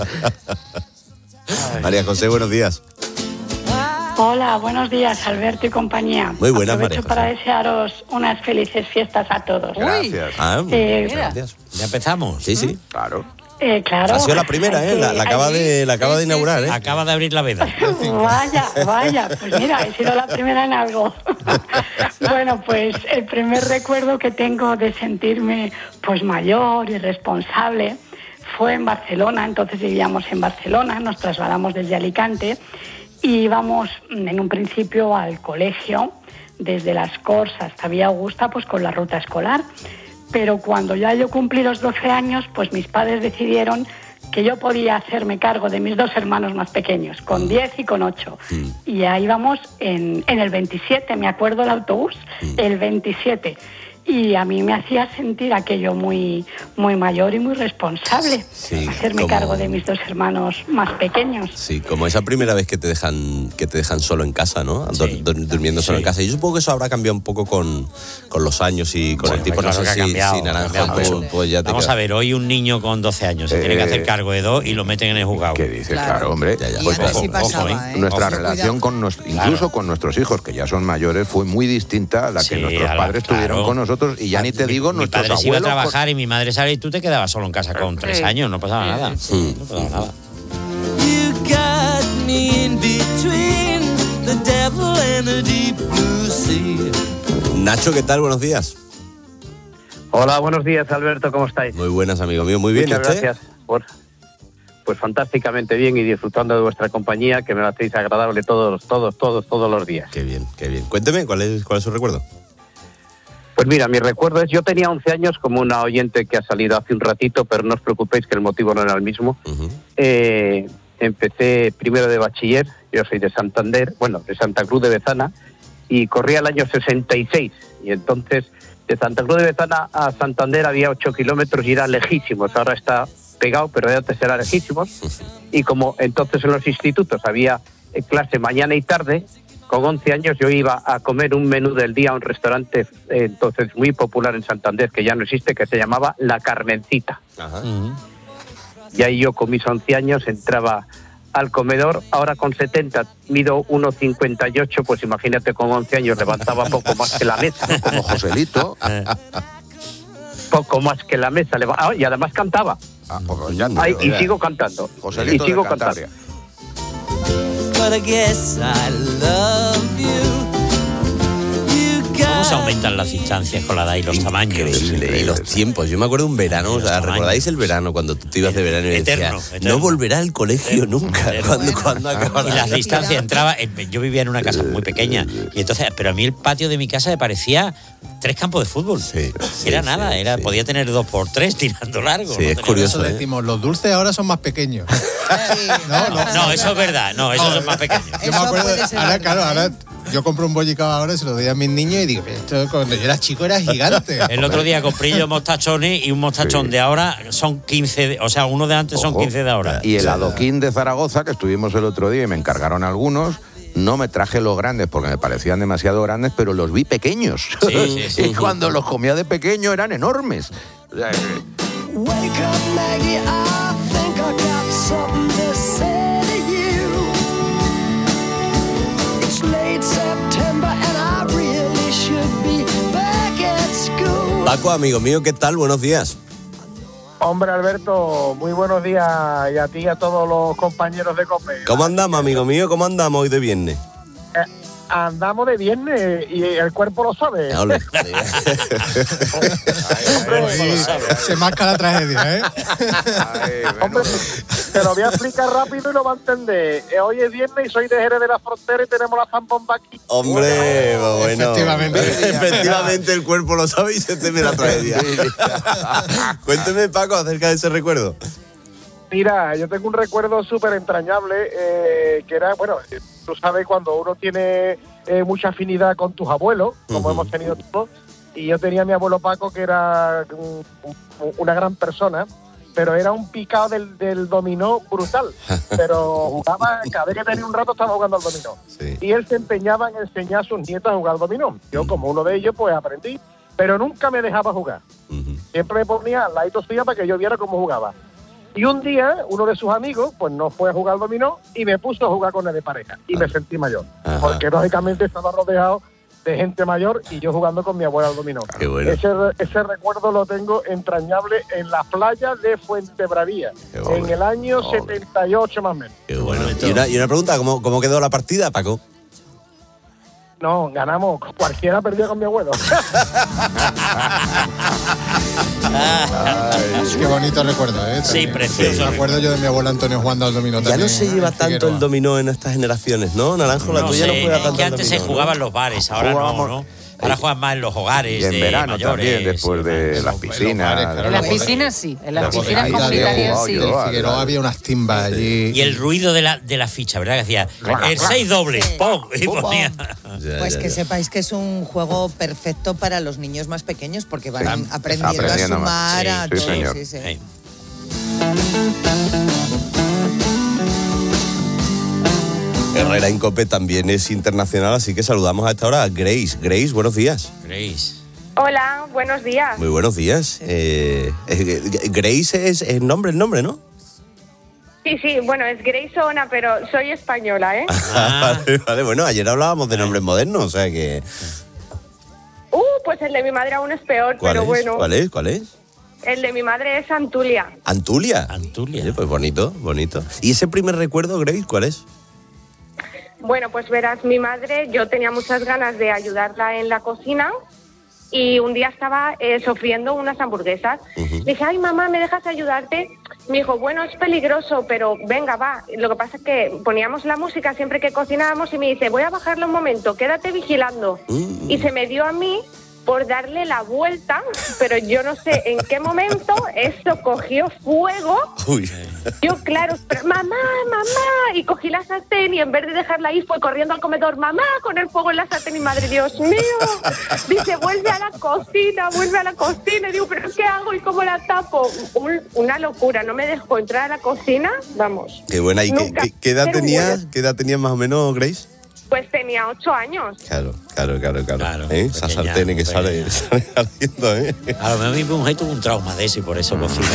María José, buenos días. Hola, buenos días, Alberto y compañía. Muy buenas, Aprovecho María. para desearos unas felices fiestas a todos. Gracias. Ah, eh, gracias. Ya empezamos. Sí, sí. Claro. Eh, claro. Ha sido la primera, ¿eh? La, la acaba de, la acaba sí, de inaugurar, sí, sí. ¿eh? Acaba de abrir la veda. Vaya, vaya. Pues mira, he sido la primera en algo. Bueno, pues el primer recuerdo que tengo de sentirme pues mayor y responsable fue en Barcelona. Entonces vivíamos en Barcelona, nos trasladamos desde Alicante y íbamos en un principio al colegio, desde Las Corts hasta Villa Augusta, pues con la ruta escolar. Pero cuando ya yo cumplí los doce años, pues mis padres decidieron que yo podía hacerme cargo de mis dos hermanos más pequeños, con diez y con ocho. Mm. Y ahí íbamos en, en el veintisiete, me acuerdo el autobús, mm. el veintisiete. y a mí me hacía sentir aquello muy muy mayor y muy responsable, Sí, hacerme como- cargo de mis dos hermanos más pequeños. Sí, como esa primera vez que te dejan que te dejan solo en casa, ¿no? Dur- dur- durmiendo solo Sí. en casa. Y yo supongo que eso habrá cambiado un poco con, con los años y con Bueno, el tiempo. claro no que sé ha si, cambiado, si Naranjo, ha cambiado. tú, pues ya te Vamos queda- a ver, hoy un niño con doce años se tiene que hacer cargo de dos y lo meten en el juzgado. ¿Qué dices? Claro, hombre. Pues, Ojo, ojo, ojo, ¿eh? Nuestra Ojo. relación con nuestro, incluso Claro. con nuestros hijos, que ya son mayores, fue muy distinta a la que Sí, nuestros a la- padres tuvieron claro. con nosotros. Y ya ni te digo, Mi nuestros padre se iba a abuelos. trabajar y mi madre sale y tú te quedabas solo en casa con tres años, no pasaba nada. No pasaba nada. You got me in between the devil and the deep blue sea. Nacho, ¿qué tal? Buenos días. Hola, buenos días, Alberto, ¿cómo estáis? Muy buenas, amigo mío. Muy bien, ¿y Muchas usted? gracias por... Pues fantásticamente bien y disfrutando de vuestra compañía, que me la hacéis agradable todos, todos, todos, todos los días. Qué bien, qué bien. Cuénteme, ¿cuál es, cuál es su recuerdo? Pues mira, mi recuerdo es, yo tenía once años, como una oyente que ha salido hace un ratito, pero no os preocupéis que el motivo no era el mismo. Eh, empecé primero de bachiller, yo soy de Santander, bueno, de Santa Cruz de Bezana, y corría el año sesenta y seis, y entonces de Santa Cruz de Bezana a Santander había ocho kilómetros y eran lejísimos, ahora está pegado, pero antes era lejísimos, y como entonces en los institutos había eh, clase mañana y tarde, con once años yo iba a comer un menú del día a un restaurante eh, entonces muy popular en Santander, que ya no existe, que se llamaba La Carmencita. Y ahí yo con mis once años entraba al comedor, ahora con setenta mido uno cincuenta y ocho, pues imagínate con once años levantaba poco más que la mesa, ¿no? Como Joselito. Poco más que la mesa, leva- ah, y además cantaba. Ah, pues ya te Ay, digo, y ya. sigo cantando. Joselito y sigo de cantando. Cantabria. But I guess I love you. ¿Cómo se aumentan las distancias con la edad y los tamaños? Increíble. Y los tiempos. Yo me acuerdo un verano, o sea, ¿recordáis el verano cuando tú te ibas de verano y Eterno, decías, eterno. no volverá al colegio nunca? Cuando, cuando acabará? Y las distancias entraba, en- yo vivía en una casa muy pequeña y entonces, pero a mí el patio de mi casa me parecía tres campos de fútbol. Era nada, era podía tener dos por tres tirando largo. Sí, es tenía- curioso, Eso decimos, los dulces ahora son más pequeños. no, no, No, eso es verdad, no, esos son más pequeños. Yo me acuerdo, ahora, claro, ahora yo compro un bollicao ahora y se lo doy a mis niños y digo, esto cuando yo era chico era gigante. El otro día compré yo mostachones y un mostachón de ahora son quince, de- o sea, uno de antes son Ojo. quince de ahora. Y el adoquín de Zaragoza, que estuvimos el otro día y me encargaron algunos, no me traje los grandes porque me parecían demasiado grandes, pero los vi pequeños. Sí, sí, sí. Y cuando los comía de pequeño eran enormes. O sea, que- Wake up, Maggie, I think I got something to say to you. It's late September and I really should be back at school. Paco, amigo mío, ¿qué tal? Buenos días. Hombre, Alberto, muy buenos días y a ti y a todos los compañeros de COPE. ¿Cómo andamos, amigo mío? ¿Cómo andamos hoy de viernes? Eh, andamos de viernes y el cuerpo lo sabe. Ole. Se marca la tragedia, ¿eh? Hombre, te lo voy a explicar rápido y lo va a entender. Eh, Hoy es viernes y soy de Jerez de la Frontera y tenemos la zambomba aquí. Hombre, bueno. Efectivamente. Efectivamente, el cuerpo lo sabe y se teme la tragedia. Cuénteme, Paco, acerca de ese recuerdo. Mira, yo tengo un recuerdo súper entrañable, eh, que era, bueno, tú sabes cuando uno tiene eh, mucha afinidad con tus abuelos, como Ujú. hemos tenido todos, y yo tenía a mi abuelo Paco, que era mm, una gran persona, pero era un picado del, del dominó brutal, pero jugaba, cada vez que tenía un rato estaba jugando al dominó. Y él se empeñaba en enseñar a sus nietos a jugar al dominó. Yo, como uno de ellos, pues aprendí, pero nunca me dejaba jugar. Siempre me ponía al ladito suya para que yo viera cómo jugaba. Y un día, uno de sus amigos, pues no fue a jugar al dominó y me puso a jugar con él de pareja. Y me sentí mayor. Ajá. Porque, lógicamente, estaba rodeado de gente mayor y yo jugando con mi abuela al dominó. Qué bueno. Ese, ese recuerdo lo tengo entrañable en la playa de Fuentebravía, en el año setenta y ocho más o menos. Qué bueno. Y una, y una pregunta, ¿cómo, ¿cómo quedó la partida, Paco? No, ganamos. Cualquiera perdió con mi abuelo. Qué bonito recuerdo, ¿eh? Sí, precioso. Me acuerdo yo de mi abuelo Antonio jugando al dominó Ya también. no se lleva en tanto Figueroa. el dominó en estas generaciones, ¿no? Naranjo, la No tuya sé, no juega es tanto que al antes se dominó, ¿no? jugaba en los bares, ahora no, Jugábamos- ¿no? Ahora juegan más en los hogares. Y en de verano mayores, también, después de las piscinas. En las piscinas sí, en las piscinas comunitarias sí. En el Figueroa había unas timbas allí. Y el ruido de la, de la ficha, ¿verdad? Que hacía el seis doble, ¡pum! Y ponía. Pues que sepáis que es un juego perfecto para los niños más pequeños porque van Sí, aprendiendo, aprendiendo a más. sumar, Sí, a sí, todo. señor. Sí, sí. Sí. Herrera Incope también es internacional, así que saludamos a esta hora a Grace. Grace, buenos días. Grace. Hola, buenos días. Muy buenos días. Eh, eh, Grace es el nombre, el nombre, ¿no? Sí, sí, bueno, es Grace Ona, pero soy española, ¿eh? vale, vale, bueno, ayer hablábamos de nombres modernos, o sea que... Uh, pues el de mi madre aún es peor, ¿Cuál pero es? bueno. ¿Cuál es? ¿Cuál es? El de mi madre es Antulia. ¿Antulia? Antulia. Oye, pues bonito, bonito. ¿Y ese primer recuerdo, Grace, cuál es? Bueno, pues verás, mi madre, yo tenía muchas ganas de ayudarla en la cocina y un día estaba eh, sofriendo unas hamburguesas. Uh-huh. Le dije, ay, mamá, ¿me dejas ayudarte? Me dijo, bueno, es peligroso, pero venga, va. Lo que pasa es que poníamos la música siempre que cocinábamos y me dice, voy a bajarla un momento, quédate vigilando. Uh-huh. Y se me dio a mí por darle la vuelta, pero yo no sé en qué momento esto cogió fuego. Uy. Yo, claro, pero, mamá, mamá, y cogí la sartén y en vez de dejarla ahí fue corriendo al comedor, mamá, con el fuego en la sartén y madre, Dios mío, dice, vuelve a la cocina, vuelve a la cocina, y digo, pero ¿qué hago y cómo la tapo? Un- una locura, no me dejó entrar a la cocina, vamos. Qué buena. ¿Y qué, Nunca. qué- qué edad Pero tenías? bueno, ¿Qué edad tenías más o menos, Grace? Pues tenía ocho años. Claro, claro, claro, claro. ¿Eh? Esa pequeña, sartén que muy sale, pequeña. sale ardiendo, ¿eh? A lo mejor mi mujer tuvo un trauma de ese y por eso cocina.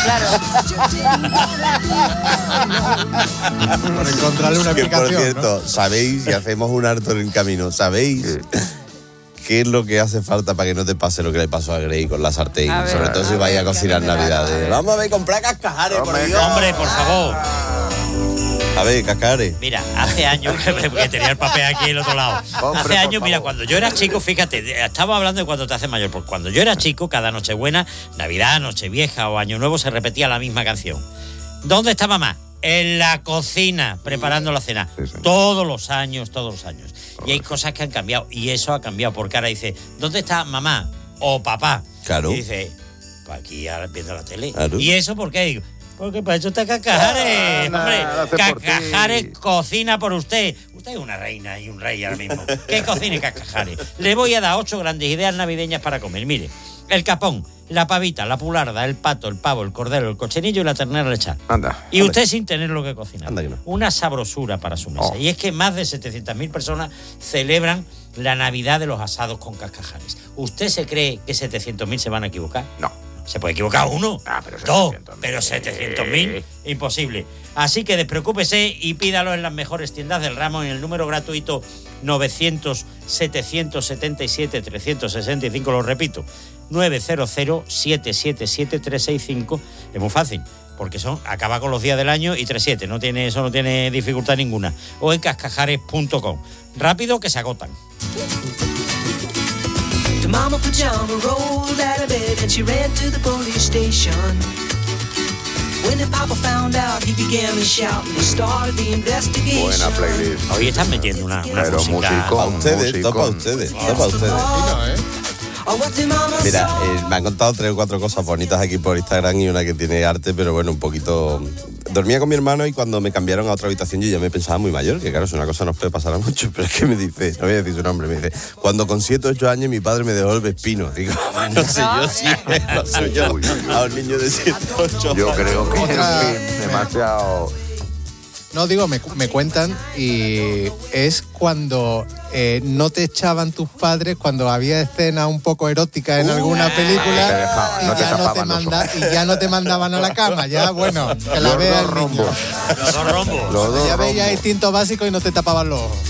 Por encontrarle una Que, explicación. por cierto, ¿sabéis, y hacemos un harto en el camino, ¿sabéis qué es lo que hace falta para que no te pase lo que le pasó a Grey con la sartén? A ver, Sobre todo si a vaya a ver, cocinar que a mí me da- Navidades. Vamos a ver, comprar cascajares, por Dios. Hombre, por favor. A ver, cascajares. Mira, hace años, que tenía el papel aquí al otro lado. Hombre, Hace por años, mira, favor. cuando yo era chico, fíjate, estaba hablando de cuando te haces mayor. Porque cuando yo era chico, cada Nochebuena, Navidad, Nochevieja o Año Nuevo se repetía la misma canción. ¿Dónde está mamá? En la cocina, preparando la cena. Todos los años, todos los años. Y hay cosas que han cambiado. Y eso ha cambiado. Porque ahora dice, ¿dónde está mamá o papá? Claro. Y dice, pues aquí ahora viendo la tele. Claro. ¿Y eso por qué? Digo, porque para eso está Cascajares, Ah, hombre. nada, hace por ti. Cascajares cocina por usted. Usted es una reina y un rey ahora mismo. ¿Qué cocine Cascajares? Le voy a dar ocho grandes ideas navideñas para comer. Mire, el capón, la pavita, la pularda, el pato, el pavo, el cordero, el cochinillo y la ternera lechada. Anda. Y usted sin tener lo que cocinar. Anda que no. Una sabrosura para su mesa. Oh. Y es que más de setecientas mil personas celebran la Navidad de los asados con Cascajares. ¿Usted se cree que setecientos mil se van a equivocar? No. Se puede equivocar uno, Ah, pero dos, pero setecientos mil, imposible. Así que despreocúpese y pídalo en las mejores tiendas del ramo en el número gratuito novecientos, setecientos setenta y siete, trescientos sesenta y cinco, lo repito, nueve cero cero, siete siete siete, tres seis cinco. Es muy fácil, porque son acaba con los días del año y tres siete, no tiene, eso no tiene dificultad ninguna. O en cascajares punto com. Rápido que se agotan. The mama pajama rolled out of bed and she ran to the police station. When the papa found out, he began to shout and he started the investigation. Buena playlist. Hoy están metiendo una, una Pero música. musicón, Para ustedes, musicón. todo para ustedes, todo para ustedes. Oh, what the mama Mira, saw. eh, me han contado tres o cuatro cosas bonitas aquí por Instagram y una que tiene arte, pero bueno, un poquito... Dormía con mi hermano y cuando me cambiaron a otra habitación yo ya me pensaba muy mayor, que claro, es una cosa que nos puede pasar a muchos, pero es que me dice, no voy a decir su nombre, me dice, cuando con siete o ocho años mi padre me dejó el Vespino. Digo, no sé yo si es lo suyo a un niño de siete o ocho Yo creo que Otra- en fin, demasiado. No, digo, me, me cuentan y es cuando eh, no te echaban tus padres, cuando había escenas un poco eróticas en alguna película te dejaban, y, no te ya no te tapaban los manda- y ya no te mandaban a la cama, ya, bueno, que la Los vea dos el niño. rombos. Los dos rombos. Los dos Ya veía rombos. instinto básico y no te tapaban los ojos.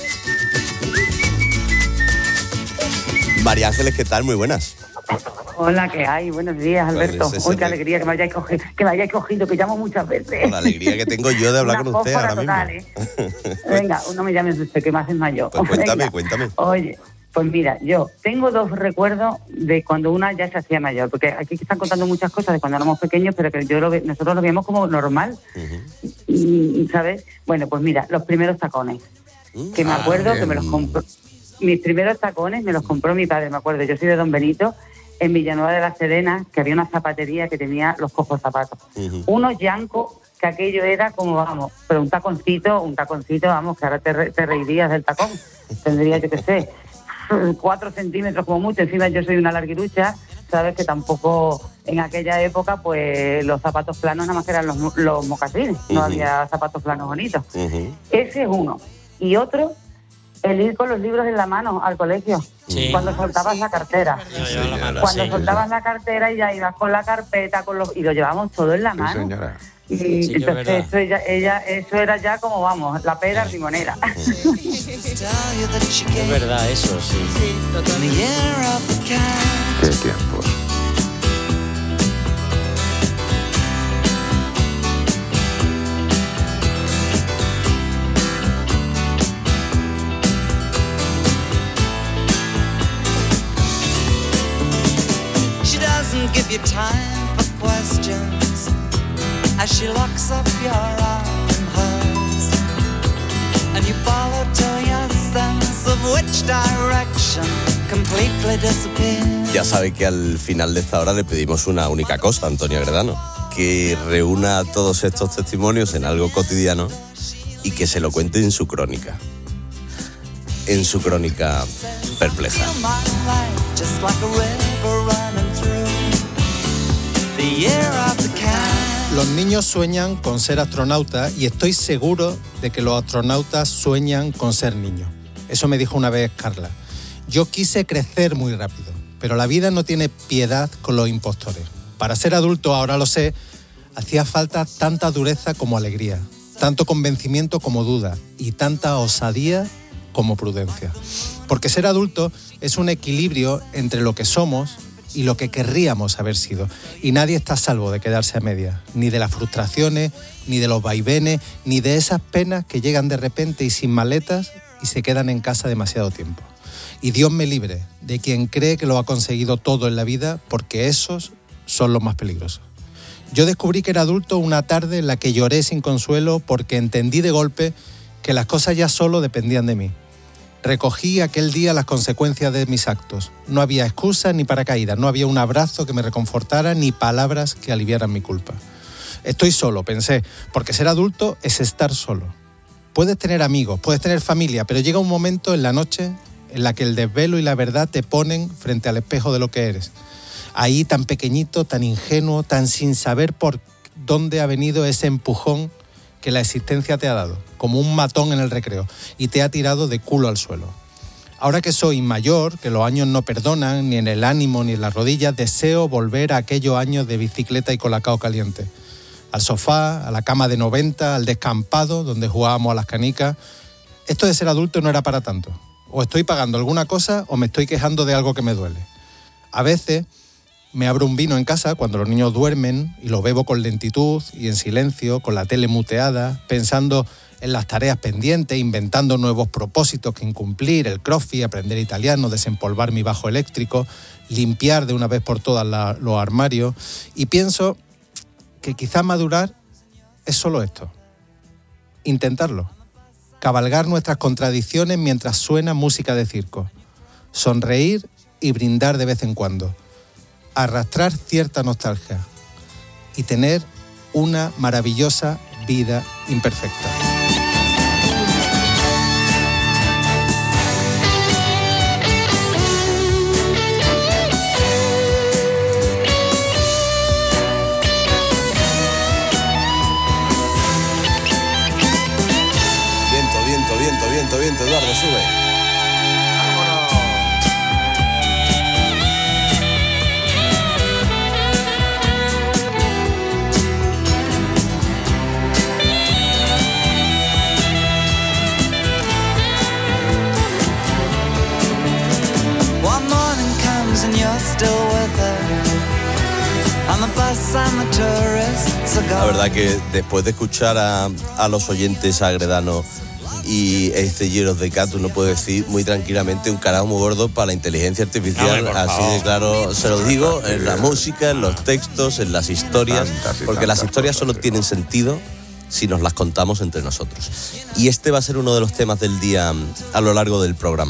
María Ángeles, ¿qué tal? Muy buenas. Hola, ¿qué hay? Buenos días, Alberto. Vale, ese Uy, qué se- alegría que me hayáis cogido, que me hayáis cogido, que llamo muchas veces. Con la alegría que tengo yo de hablar Una con usted fósfora ahora mismo. total, ¿eh? Venga, no me llames usted, que me haces mayor. Pues cuéntame, Venga. cuéntame. Oye, pues mira, yo tengo dos recuerdos de cuando una ya se hacía mayor, porque aquí están contando muchas cosas de cuando éramos pequeños, pero que yo lo ve- nosotros lo veíamos como normal, y, ¿sabes? Bueno, pues mira, los primeros tacones, que me Ah, acuerdo bien. que me los compró. mis primeros tacones me los compró mi padre, me acuerdo. Yo soy de Don Benito, en Villanueva de la Serena, que había una zapatería que tenía los cojos zapatos. Uh-huh. Unos Yanko, que aquello era como, vamos, pero un taconcito, un taconcito, vamos, que ahora te, re, te reirías del tacón. Tendría, yo qué sé, cuatro centímetros como mucho. Encima yo soy una larguirucha, sabes que tampoco en aquella época, pues los zapatos planos nada más que eran los, los mocasines, uh-huh. no había zapatos planos bonitos. Uh-huh. Ese es uno. Y otro, el ir con los libros en la mano al colegio, sí. cuando soltabas la cartera. Sí, señora, cuando sí, soltabas sí. la cartera y ya ibas con la carpeta, con los y lo llevábamos todo en la sí, mano. Señora. Y sí, entonces eso, ella, ella, eso era ya como, vamos, la pera limonera. Es verdad, eso, sí. Qué tiempos. She doesn't give you time for questions as she locks up your arm in hers, and you follow to your sense of which direction completely disappears. Ya sabe que al final de esta hora le pedimos una única cosa a Antonio Agredano, que reúna todos estos testimonios en algo cotidiano y que se lo cuente en su crónica, en su crónica perpleja. Los niños sueñan con ser astronautas y estoy seguro de que los astronautas sueñan con ser niños. Eso me dijo una vez Carla. Yo quise crecer muy rápido, pero la vida no tiene piedad con los impostores. Para ser adulto, ahora lo sé, hacía falta tanta dureza como alegría, tanto convencimiento como duda y tanta osadía como prudencia. Porque ser adulto es un equilibrio entre lo que somos y lo que querríamos haber sido. Y nadie está a salvo de quedarse a medias, ni de las frustraciones, ni de los vaivenes, ni de esas penas que llegan de repente y sin maletas y se quedan en casa demasiado tiempo. Y Dios me libre de quien cree que lo ha conseguido todo en la vida, porque esos son los más peligrosos. Yo descubrí que era adulto una tarde en la que lloré sin consuelo porque entendí de golpe que las cosas ya solo dependían de mí. Recogí aquel día las consecuencias de mis actos. No había excusa ni paracaídas, no había un abrazo que me reconfortara ni palabras que aliviaran mi culpa. Estoy solo, pensé, porque ser adulto es estar solo. Puedes tener amigos, puedes tener familia, pero llega un momento en la noche en la que el desvelo y la verdad te ponen frente al espejo de lo que eres. Ahí tan pequeñito, tan ingenuo, tan sin saber por dónde ha venido ese empujón que la existencia te ha dado, como un matón en el recreo, y te ha tirado de culo al suelo. Ahora que soy mayor, que los años no perdonan, ni en el ánimo ni en las rodillas, deseo volver a aquellos años de bicicleta y colacao caliente. Al sofá, a la cama de noventa, al descampado, donde jugábamos a las canicas. Esto de ser adulto no era para tanto. O estoy pagando alguna cosa o me estoy quejando de algo que me duele. A veces me abro un vino en casa cuando los niños duermen y lo bebo con lentitud y en silencio, con la tele muteada, pensando en las tareas pendientes, inventando nuevos propósitos que incumplir, el crossfit, aprender italiano, desempolvar mi bajo eléctrico, limpiar de una vez por todas la, los armarios. Y pienso que quizás madurar es solo esto. Intentarlo. Cabalgar nuestras contradicciones mientras suena música de circo. Sonreír y brindar de vez en cuando. Arrastrar cierta nostalgia y tener una maravillosa vida imperfecta. Viento, viento, viento, viento, viento, Eduardo, sube. La verdad que después de escuchar a, a los oyentes Agredano y este Year of the Cat, uno puede decir muy tranquilamente un carajo muy gordo para la inteligencia artificial. No, así de claro se lo digo, en la música, en los textos, en las historias, porque las historias solo tienen sentido si nos las contamos entre nosotros. Y este va a ser uno de los temas del día a lo largo del programa.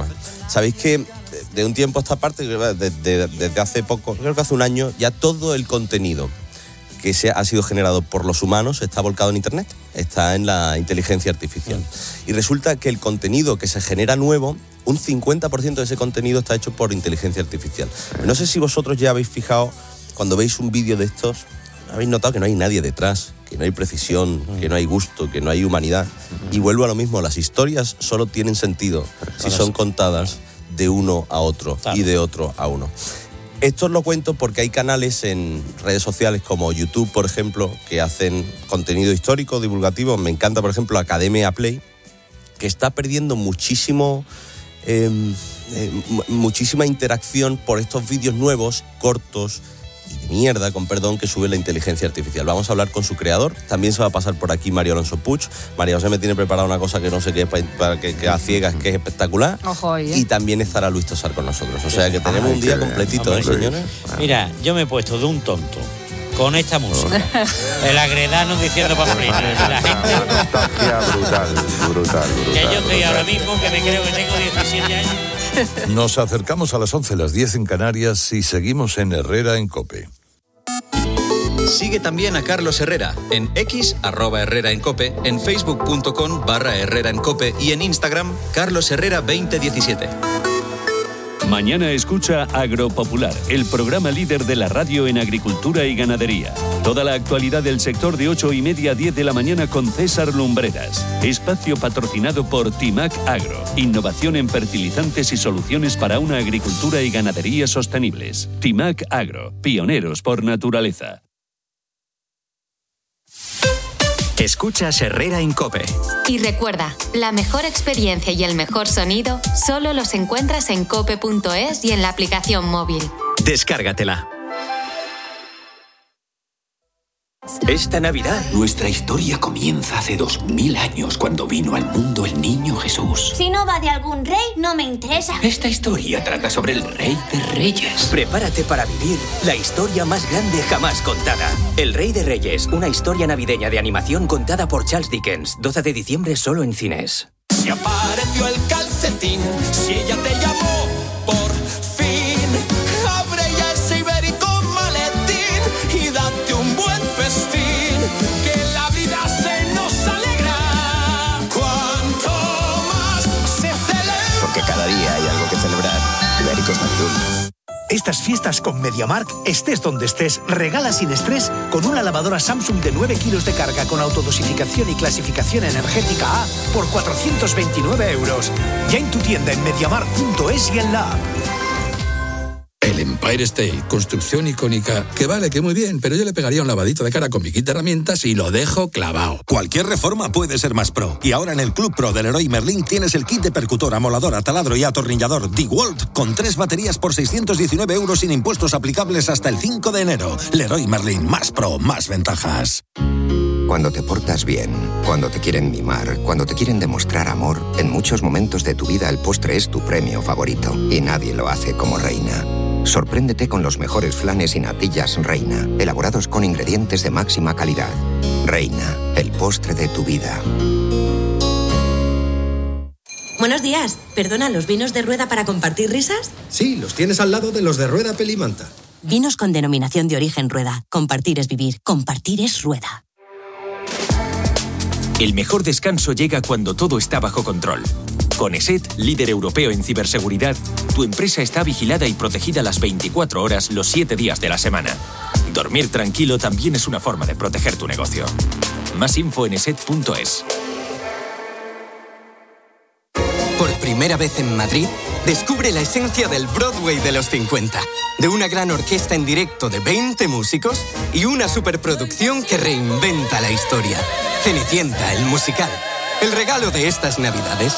Sabéis que de un tiempo a esta parte, desde, desde hace poco, creo que hace un año, ya todo el contenido que se ha sido generado por los humanos está volcado en Internet, está en la inteligencia artificial. Y resulta que el contenido que se genera nuevo, un cincuenta por ciento de ese contenido está hecho por inteligencia artificial. No sé si vosotros ya habéis fijado, cuando veis un vídeo de estos, habéis notado que no hay nadie detrás, que no hay precisión, que no hay gusto, que no hay humanidad. Y vuelvo a lo mismo, las historias solo tienen sentido si son contadas de uno a otro y de otro a uno. Esto os lo cuento porque hay canales en redes sociales como YouTube, por ejemplo, que hacen contenido histórico, divulgativo. Me encanta, por ejemplo, Academia Play, que está perdiendo muchísimo, eh, eh, muchísima interacción por estos vídeos nuevos, cortos, y de mierda, con perdón, que sube la inteligencia artificial. Vamos a hablar con su creador. También se va a pasar por aquí Mario Alonso Puig. María José me tiene preparada una cosa que no sé qué, para que, que a ciegas, que es espectacular. Ojo ahí, ¿eh? Y también estará Luis Tosar con nosotros. O sea que tenemos Ay, un día qué completito, bien. ¿eh, señores? Mira, yo me he puesto de un tonto con esta música. El agredano diciendo pamplina. La gente... Nostalgia brutal, brutal, brutal. Que yo estoy ahora mismo, que me creo que tengo diecisiete años. Nos acercamos a las once, las diez en Canarias y seguimos en Herrera en COPE. Sigue también a Carlos Herrera en X, arroba Herrera en Cope, en facebook.com barra Herrera en Cope y en Instagram, Carlos Herrera veinte diecisiete. Mañana escucha Agropopular, el programa líder de la radio en agricultura y ganadería. Toda la actualidad del sector de ocho y media a diez de la mañana con César Lumbreras. Espacio patrocinado por Timac Agro. Innovación en fertilizantes y soluciones para una agricultura y ganadería sostenibles. Timac Agro, pioneros por naturaleza. Escuchas Herrera en Cope. Y recuerda, la mejor experiencia y el mejor sonido solo los encuentras en cope punto es y en la aplicación móvil. Descárgatela. Esta Navidad, nuestra historia comienza hace dos mil años, cuando vino al mundo el niño Jesús. Si no va de algún rey, no me interesa. Esta historia trata sobre el Rey de Reyes. Prepárate para vivir la historia más grande jamás contada. El Rey de Reyes, una historia navideña de animación contada por Charles Dickens. doce de diciembre solo en cines. Si apareció el calcetín, si ella te llamó, por fin, abre ya ese ibérico maletín y date un buen festín, que la vida se nos alegra. Cuanto más se celebra. Porque cada día hay algo que celebrar. Ibéricos Navidul. Estas fiestas con MediaMarkt, estés donde estés, regala sin estrés con una lavadora Samsung de nueve kilos de carga con autodosificación y clasificación energética A por cuatrocientos veintinueve euros. Ya en tu tienda en mediamarkt punto es y en la app. El Empire State, construcción icónica, que vale, que muy bien, pero yo le pegaría un lavadito de cara con mi kit de herramientas y lo dejo clavado. Cualquier reforma puede ser más pro. Y ahora en el Club Pro del Leroy Merlin tienes el kit de percutor, amoladora, taladro y atornillador DeWalt con tres baterías por seiscientos diecinueve euros sin impuestos aplicables hasta el cinco de enero. Leroy Merlin, más pro, más ventajas. Cuando te portas bien, cuando te quieren mimar, cuando te quieren demostrar amor, en muchos momentos de tu vida el postre es tu premio favorito. Y nadie lo hace como Reina. Sorpréndete con los mejores flanes y natillas Reina, elaborados con ingredientes de máxima calidad. Reina, el postre de tu vida. Buenos días. Perdona, ¿los vinos de Rueda para compartir risas? Sí, los tienes al lado de los de Rueda Pelimanta. Vinos con denominación de origen Rueda. Compartir es vivir. Compartir es Rueda. El mejor descanso llega cuando todo está bajo control. Con ESET, líder europeo en ciberseguridad, tu empresa está vigilada y protegida las veinticuatro horas, los siete días de la semana. Dormir tranquilo también es una forma de proteger tu negocio. Más info en eset punto es. Por primera vez en Madrid, descubre la esencia del Broadway de los cincuenta. De una gran orquesta en directo de veinte músicos y una superproducción que reinventa la historia. Cenicienta, el musical. El regalo de estas Navidades.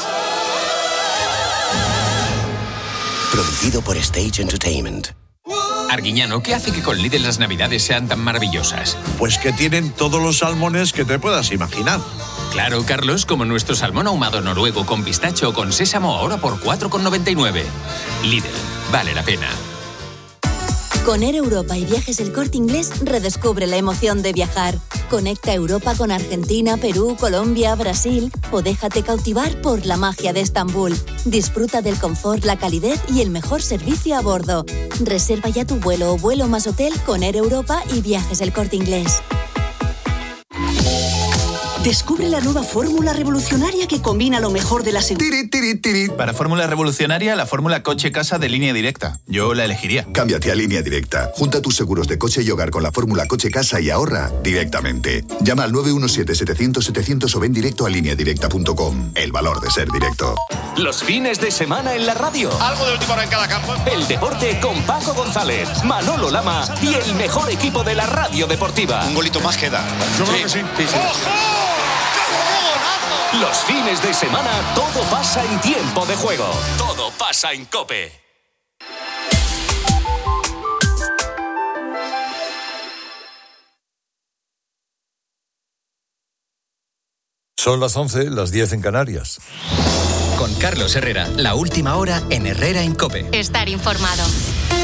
Producido por Stage Entertainment. Arguiñano, ¿qué hace que con Lidl las Navidades sean tan maravillosas? Pues que tienen todos los salmones que te puedas imaginar. Claro, Carlos, como nuestro salmón ahumado noruego con pistacho o con sésamo ahora por cuatro con noventa y nueve. Lidl, vale la pena. Con Air Europa y Viajes El Corte Inglés, redescubre la emoción de viajar. Conecta Europa con Argentina, Perú, Colombia, Brasil o déjate cautivar por la magia de Estambul. Disfruta del confort, la calidez y el mejor servicio a bordo. Reserva ya tu vuelo o vuelo más hotel con Air Europa y Viajes El Corte Inglés. Descubre la nueva fórmula revolucionaria que combina lo mejor de la seguridad. Para fórmula revolucionaria, la fórmula coche-casa de Línea Directa. Yo la elegiría. Cámbiate a Línea Directa. Junta tus seguros de coche y hogar con la fórmula coche-casa y ahorra directamente. Llama al nueve uno siete, setecientos, setecientos o ven directo a línea directa punto com. El valor de ser directo. Los fines de semana en la radio. Algo de última hora en cada campo. El deporte con Paco González, Manolo Lama y el mejor equipo de la radio deportiva. Un golito más queda. Yo creo que sí. sí, sí. ¡Ojo! Los fines de semana todo pasa en tiempo de juego. Todo pasa en COPE. Son las once, las diez en Canarias. Con Carlos Herrera, la última hora en Herrera en COPE. Estar informado.